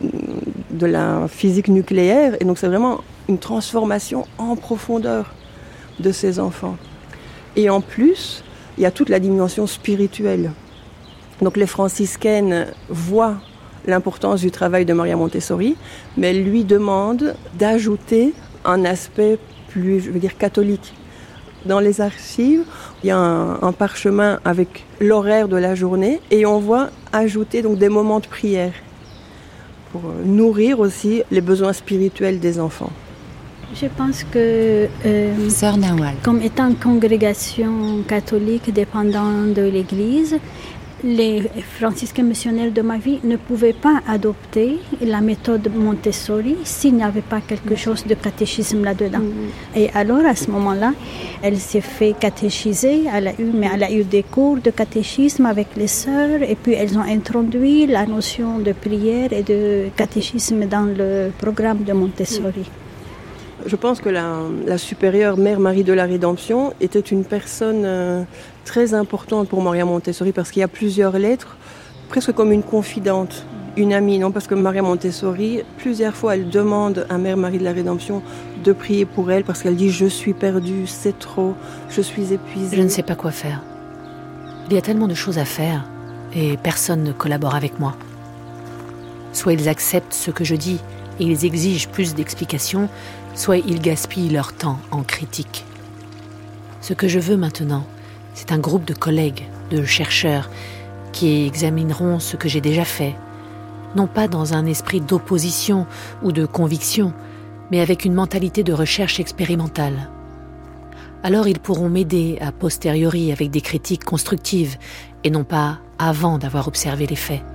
la physique nucléaire, et donc c'est vraiment une transformation en profondeur de ces enfants. Et en plus, il y a toute la dimension spirituelle. Donc les franciscaines voient l'importance du travail de Maria Montessori, mais elle lui demande d'ajouter un aspect plus, catholique. Dans les archives, il y a un parchemin avec l'horaire de la journée et on voit ajouter donc des moments de prière pour nourrir aussi les besoins spirituels des enfants. Je pense que, Sœur Nawal, comme étant une congrégation catholique dépendant de l'Église, les franciscains missionnaires de ma vie ne pouvaient pas adopter la méthode Montessori s'il n'y avait pas quelque chose de catéchisme là-dedans. Et alors, à ce moment-là, elle s'est fait catéchiser, elle a eu des cours de catéchisme avec les sœurs, et puis elles ont introduit la notion de prière et de catéchisme dans le programme de Montessori. Je pense que la supérieure Mère Marie de la Rédemption était une personne très importante pour Maria Montessori parce qu'il y a plusieurs lettres, presque comme une confidente, une amie, non? Parce que Maria Montessori, plusieurs fois, elle demande à Mère Marie de la Rédemption de prier pour elle parce qu'elle dit « Je suis perdue, c'est trop, je suis épuisée ». Je ne sais pas quoi faire. Il y a tellement de choses à faire et personne ne collabore avec moi. Soit ils acceptent ce que je dis et ils exigent plus d'explications, soit ils gaspillent leur temps en critique. Ce que je veux maintenant, c'est un groupe de collègues, de chercheurs, qui examineront ce que j'ai déjà fait, non pas dans un esprit d'opposition ou de conviction, mais avec une mentalité de recherche expérimentale. Alors ils pourront m'aider a posteriori avec des critiques constructives, et non pas avant d'avoir observé les faits.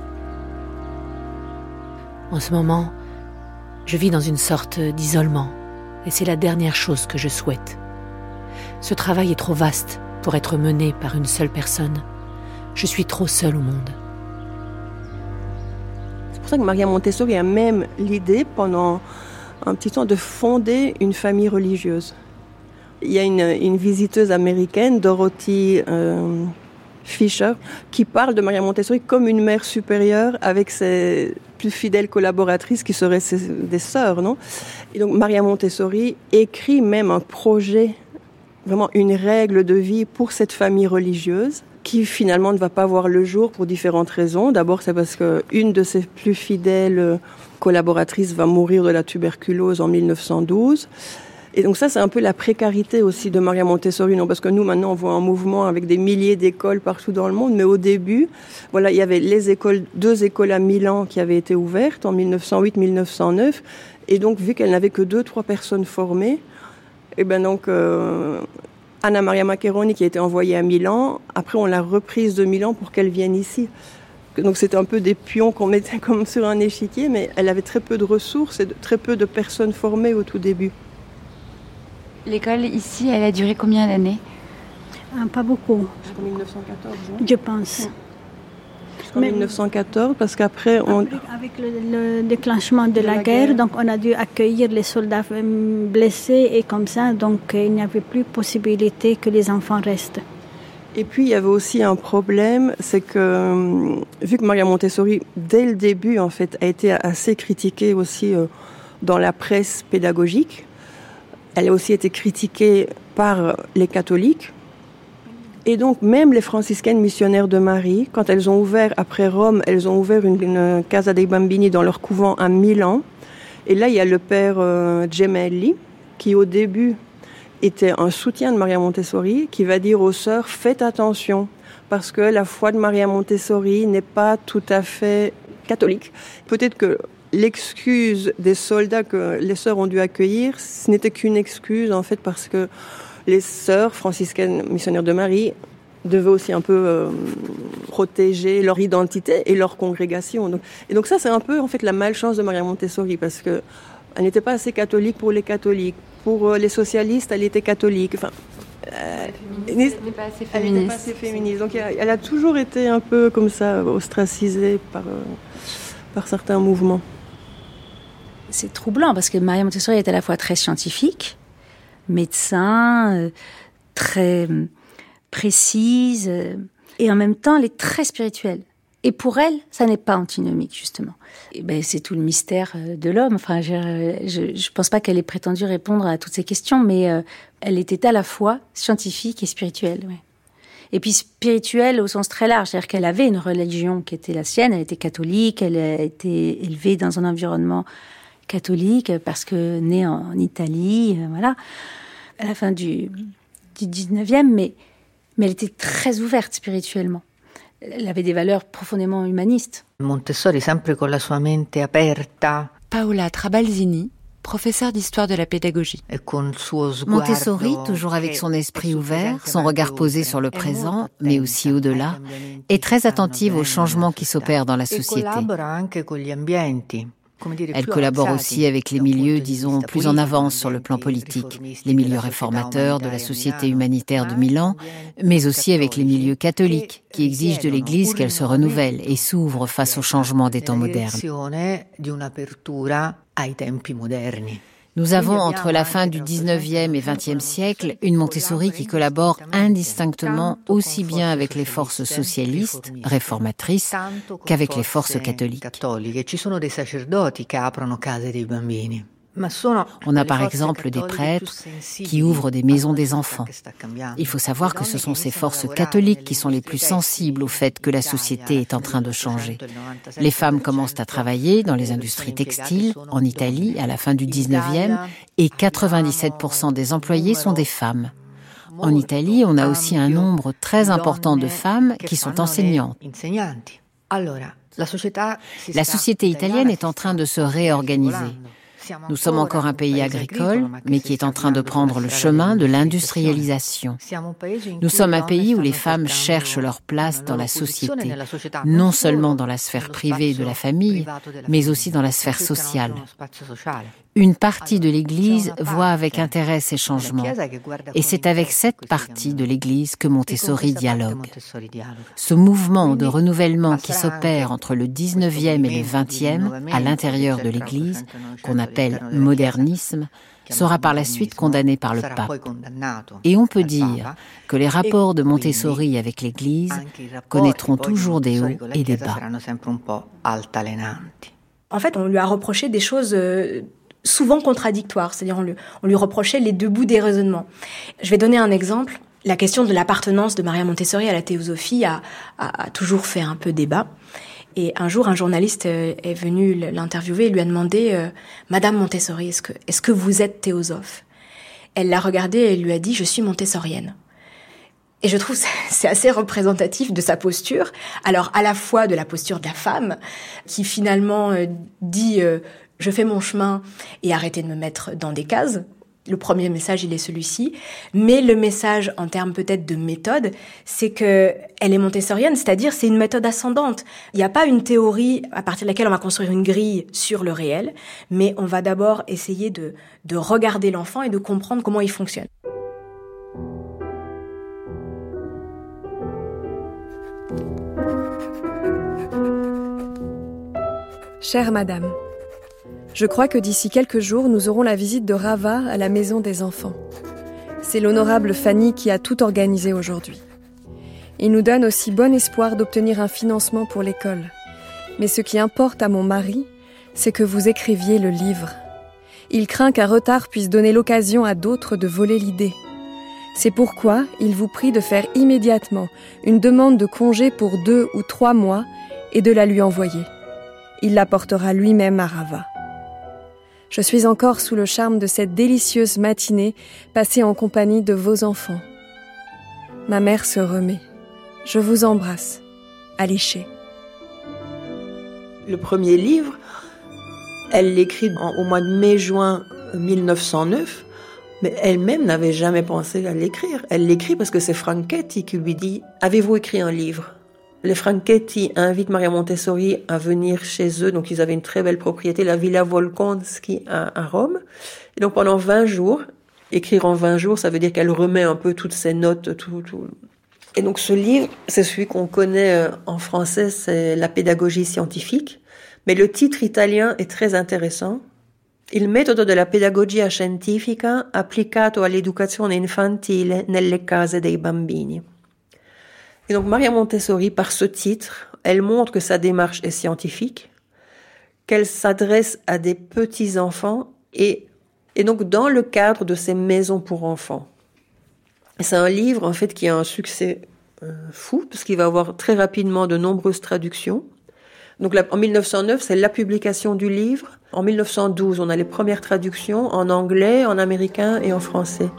En ce moment, je vis dans une sorte d'isolement, et c'est la dernière chose que je souhaite. Ce travail est trop vaste pour être mené par une seule personne. Je suis trop seule au monde. C'est pour ça que Maria Montessori a même l'idée, pendant un petit temps, de fonder une famille religieuse. Il y a une visiteuse américaine, Dorothy Fisher, qui parle de Maria Montessori comme une mère supérieure avec ses plus fidèles collaboratrices qui seraient des sœurs, non? Et donc Maria Montessori écrit même un projet, vraiment une règle de vie pour cette famille religieuse qui finalement ne va pas voir le jour pour différentes raisons. D'abord, c'est parce qu'une de ses plus fidèles collaboratrices va mourir de la tuberculose en 1912. Et donc ça, c'est un peu la précarité aussi de Maria Montessori, non? Parce que nous, maintenant, on voit un mouvement avec des milliers d'écoles partout dans le monde. Mais au début, voilà, il y avait deux écoles à Milan qui avaient été ouvertes en 1908-1909. Et donc, vu qu'elle n'avait que 2-3 personnes formées, et ben donc, Anna Maria Maccheroni qui a été envoyée à Milan, après on l'a reprise de Milan pour qu'elle vienne ici. Donc c'était un peu des pions qu'on mettait comme sur un échiquier, mais elle avait très peu de ressources et très peu de personnes formées au tout début. L'école ici, elle a duré combien d'années? Pas beaucoup. Jusqu'en 1914, hein? Je pense. Jusqu'en 1914, parce qu'après... Avec le déclenchement de la guerre, donc on a dû accueillir les soldats blessés et comme ça, donc il n'y avait plus possibilité que les enfants restent. Et puis il y avait aussi un problème, c'est que vu que Maria Montessori, dès le début, en fait, a été assez critiquée aussi dans la presse pédagogique, elle a aussi été critiquée par les catholiques. Et donc, même les franciscaines missionnaires de Marie, quand elles ont ouvert, après Rome, elles ont ouvert une Casa dei Bambini dans leur couvent à Milan. Et là, il y a le père Gemelli, qui au début était un soutien de Maria Montessori, qui va dire aux sœurs, faites attention, parce que la foi de Maria Montessori n'est pas tout à fait catholique. Peut-être que l'excuse des soldats que les sœurs ont dû accueillir, ce n'était qu'une excuse, en fait, parce que les sœurs franciscaines missionnaires de Marie devaient aussi un peu protéger leur identité et leur congrégation. Et donc ça, c'est un peu en fait la malchance de Maria Montessori, parce que elle n'était pas assez catholique pour les catholiques. Pour les socialistes, elle était catholique. Enfin, elle n'était pas assez féministe. Donc elle a toujours été un peu comme ça, ostracisée par certains mouvements. C'est troublant parce que Maria Montessori est à la fois très scientifique, médecin, très précise, et en même temps, elle est très spirituelle. Et pour elle, ça n'est pas antinomique, justement. Et ben, c'est tout le mystère de l'homme. Enfin, je pense pas qu'elle ait prétendu répondre à toutes ces questions, mais elle était à la fois scientifique et spirituelle. Ouais. Et puis spirituelle au sens très large, c'est-à-dire qu'elle avait une religion qui était la sienne, elle était catholique, elle a été élevée dans un environnement catholique parce que née en Italie, voilà, à la fin du 19e, mais elle était très ouverte spirituellement. Elle avait des valeurs profondément humanistes. Montessori, sempre con la sua mente aperta. Paola Trabalzini, professeure d'histoire de la pédagogie. Montessori, toujours avec son esprit ouvert, son regard posé sur le présent, mais aussi au-delà, est très attentive aux changements qui s'opèrent dans la société. Elle collabore aussi avec les milieux, disons, plus en avance sur le plan politique, les milieux réformateurs de la Société humanitaire de Milan, mais aussi avec les milieux catholiques, qui exigent de l'Église qu'elle se renouvelle et s'ouvre face aux changements des temps modernes. Nous avons, entre la fin du 19e et 20e siècle, une Montessori qui collabore indistinctement aussi bien avec les forces socialistes, réformatrices, qu'avec les forces catholiques. On a par exemple des prêtres qui ouvrent des maisons des enfants. Il faut savoir que ce sont ces forces catholiques qui sont les plus sensibles au fait que la société est en train de changer. Les femmes commencent à travailler dans les industries textiles en Italie à la fin du 19e et 97% des employés sont des femmes. En Italie, on a aussi un nombre très important de femmes qui sont enseignantes. La société italienne est en train de se réorganiser. Nous sommes encore un pays agricole, mais qui est en train de prendre le chemin de l'industrialisation. Nous sommes un pays où les femmes cherchent leur place dans la société, non seulement dans la sphère privée de la famille, mais aussi dans la sphère sociale. Une partie de l'Église voit avec intérêt ces changements, et c'est avec cette partie de l'Église que Montessori dialogue. Ce mouvement de renouvellement qui s'opère entre le 19e et le 20e à l'intérieur de l'Église, qu'on appelle modernisme, sera par la suite condamné par le pape. Et on peut dire que les rapports de Montessori avec l'Église connaîtront toujours des hauts et des bas. En fait, on lui a reproché des choses souvent contradictoires, c'est-à-dire on lui reprochait les deux bouts des raisonnements. Je vais donner un exemple. La question de l'appartenance de Maria Montessori à la théosophie a toujours fait un peu débat. Et un jour, un journaliste est venu l'interviewer et lui a demandé « Madame Montessori, est-ce que vous êtes théosophe ?» Elle l'a regardé et lui a dit « Je suis montessorienne ». Et je trouve que c'est assez représentatif de sa posture. Alors, à la fois de la posture de la femme, qui finalement dit je fais mon chemin et arrêtez de me mettre dans des cases. Le premier message, il est celui-ci. Mais le message, en termes peut-être de méthode, c'est que elle est montessorienne, c'est-à-dire c'est une méthode ascendante. Il n'y a pas une théorie à partir de laquelle on va construire une grille sur le réel, mais on va d'abord essayer de regarder l'enfant et de comprendre comment il fonctionne. Chère Madame, je crois que d'ici quelques jours, nous aurons la visite de Rava à la Maison des Enfants. C'est l'honorable Fanny qui a tout organisé aujourd'hui. Il nous donne aussi bon espoir d'obtenir un financement pour l'école. Mais ce qui importe à mon mari, c'est que vous écriviez le livre. Il craint qu'un retard puisse donner l'occasion à d'autres de voler l'idée. C'est pourquoi il vous prie de faire immédiatement une demande de congé pour 2 ou 3 mois et de la lui envoyer. Il la portera lui-même à Rava. Je suis encore sous le charme de cette délicieuse matinée passée en compagnie de vos enfants. Ma mère se remet. Je vous embrasse. Alyché. Le premier livre, elle l'écrit au mois de mai-juin 1909, mais elle-même n'avait jamais pensé à l'écrire. Elle l'écrit parce que c'est Franchetti qui lui dit « Avez-vous écrit un livre ?» Les Franchetti invitent Maria Montessori à venir chez eux. Donc, ils avaient une très belle propriété, la Villa Volkonski à Rome. Et donc, pendant 20 jours, écrire en 20 jours, ça veut dire qu'elle remet un peu toutes ses notes, tout. Et donc, ce livre, c'est celui qu'on connaît en français, c'est La pédagogie scientifique. Mais le titre italien est très intéressant. Il metodo della pedagogia scientifica applicato all'educazione infantile nelle case dei bambini. Et donc Maria Montessori, par ce titre, elle montre que sa démarche est scientifique, qu'elle s'adresse à des petits-enfants et donc dans le cadre de ces maisons pour enfants. C'est un livre, en fait, qui a un succès fou, parce qu'il va avoir très rapidement de nombreuses traductions. Donc là, en 1909, c'est la publication du livre. En 1912, on a les premières traductions en anglais, en américain et en français.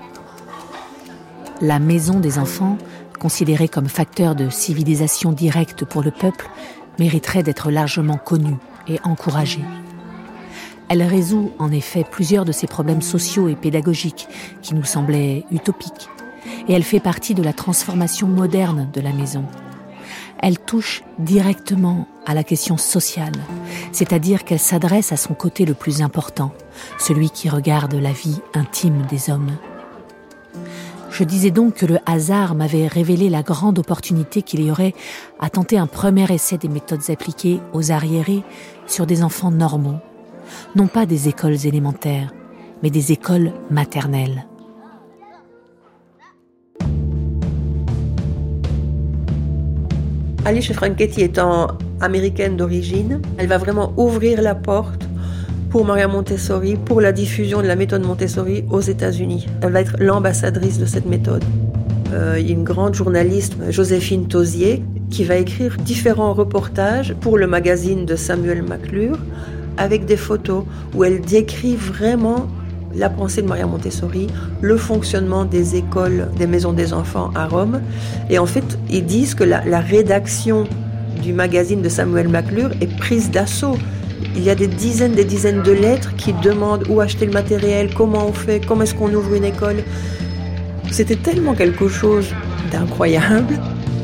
La maison des enfants, considérée comme facteur de civilisation directe pour le peuple, mériterait d'être largement connue et encouragée. Elle résout en effet plusieurs de ces problèmes sociaux et pédagogiques qui nous semblaient utopiques. Et elle fait partie de la transformation moderne de la maison. Elle touche directement à la question sociale, c'est-à-dire qu'elle s'adresse à son côté le plus important, celui qui regarde la vie intime des hommes. Je disais donc que le hasard m'avait révélé la grande opportunité qu'il y aurait à tenter un premier essai des méthodes appliquées aux arriérés sur des enfants normaux, non pas des écoles élémentaires, mais des écoles maternelles. Alice Franchetti étant américaine d'origine, elle va vraiment ouvrir la porte pour Maria Montessori, pour la diffusion de la méthode Montessori aux États-Unis. Elle va être l'ambassadrice de cette méthode. Il y a une grande journaliste, Joséphine Tauzier, qui va écrire différents reportages pour le magazine de Samuel McClure, avec des photos où elle décrit vraiment la pensée de Maria Montessori, le fonctionnement des écoles, des maisons des enfants à Rome. Et en fait, ils disent que la rédaction du magazine de Samuel McClure est prise d'assaut. Il y a des dizaines de lettres qui demandent où acheter le matériel, comment on fait, comment est-ce qu'on ouvre une école. C'était tellement quelque chose d'incroyable.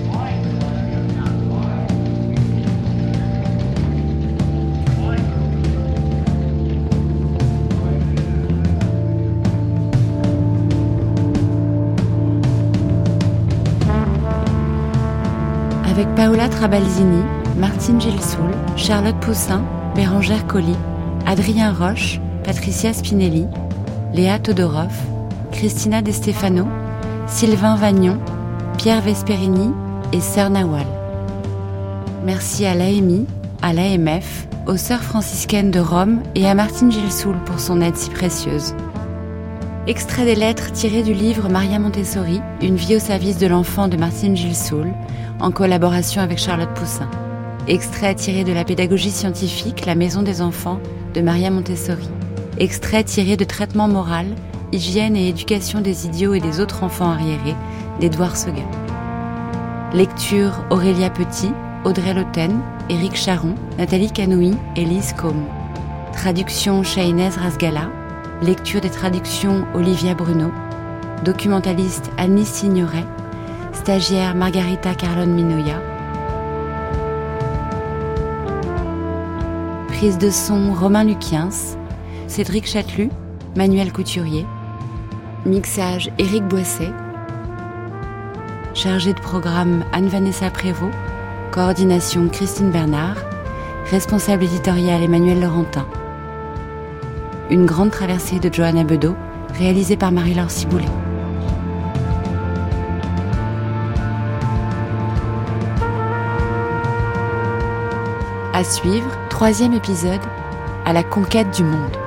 Avec Paola Trabalzini, Martine Gilsoul, Charlotte Poussin, Bérangère Colli, Adrien Roche, Patricia Spinelli, Léa Todorov, Christina De Stefano, Sylvain Vagnon, Pierre Vesperini et Sœur Nawal. Merci à l'AMI, à l'AMF, aux Sœurs franciscaines de Rome et à Martine Gilsoul pour son aide si précieuse. Extrait des lettres tirées du livre Maria Montessori, Une vie au service de l'enfant de Martine Gilsoul, en collaboration avec Charlotte Poussin. Extrait tiré de la pédagogie scientifique La maison des enfants de Maria Montessori. Extrait tiré de Traitement moral, hygiène et éducation des idiots et des autres enfants arriérés d'Édouard Seguin. Lecture Aurélia Petit, Audrey Loten, Éric Charon, Nathalie Canouy et Lise Combe. Traduction Shahinez Razgala. Lecture des traductions Olivia Bruno. Documentaliste Annie Signoret. Stagiaire Margarita Carlone Minoya. Prise de son Romain Luquiens. Cédric Chatelut, Manuel Couturier. Mixage Éric Boisset. Chargée de programme Anne-Vanessa Prévost. Coordination Christine Bernard. Responsable éditorial Emmanuel Laurentin. Une grande traversée de Johanna Bedeau, réalisée par Marie-Laure Ciboulet. À suivre, 3e épisode, à la conquête du monde.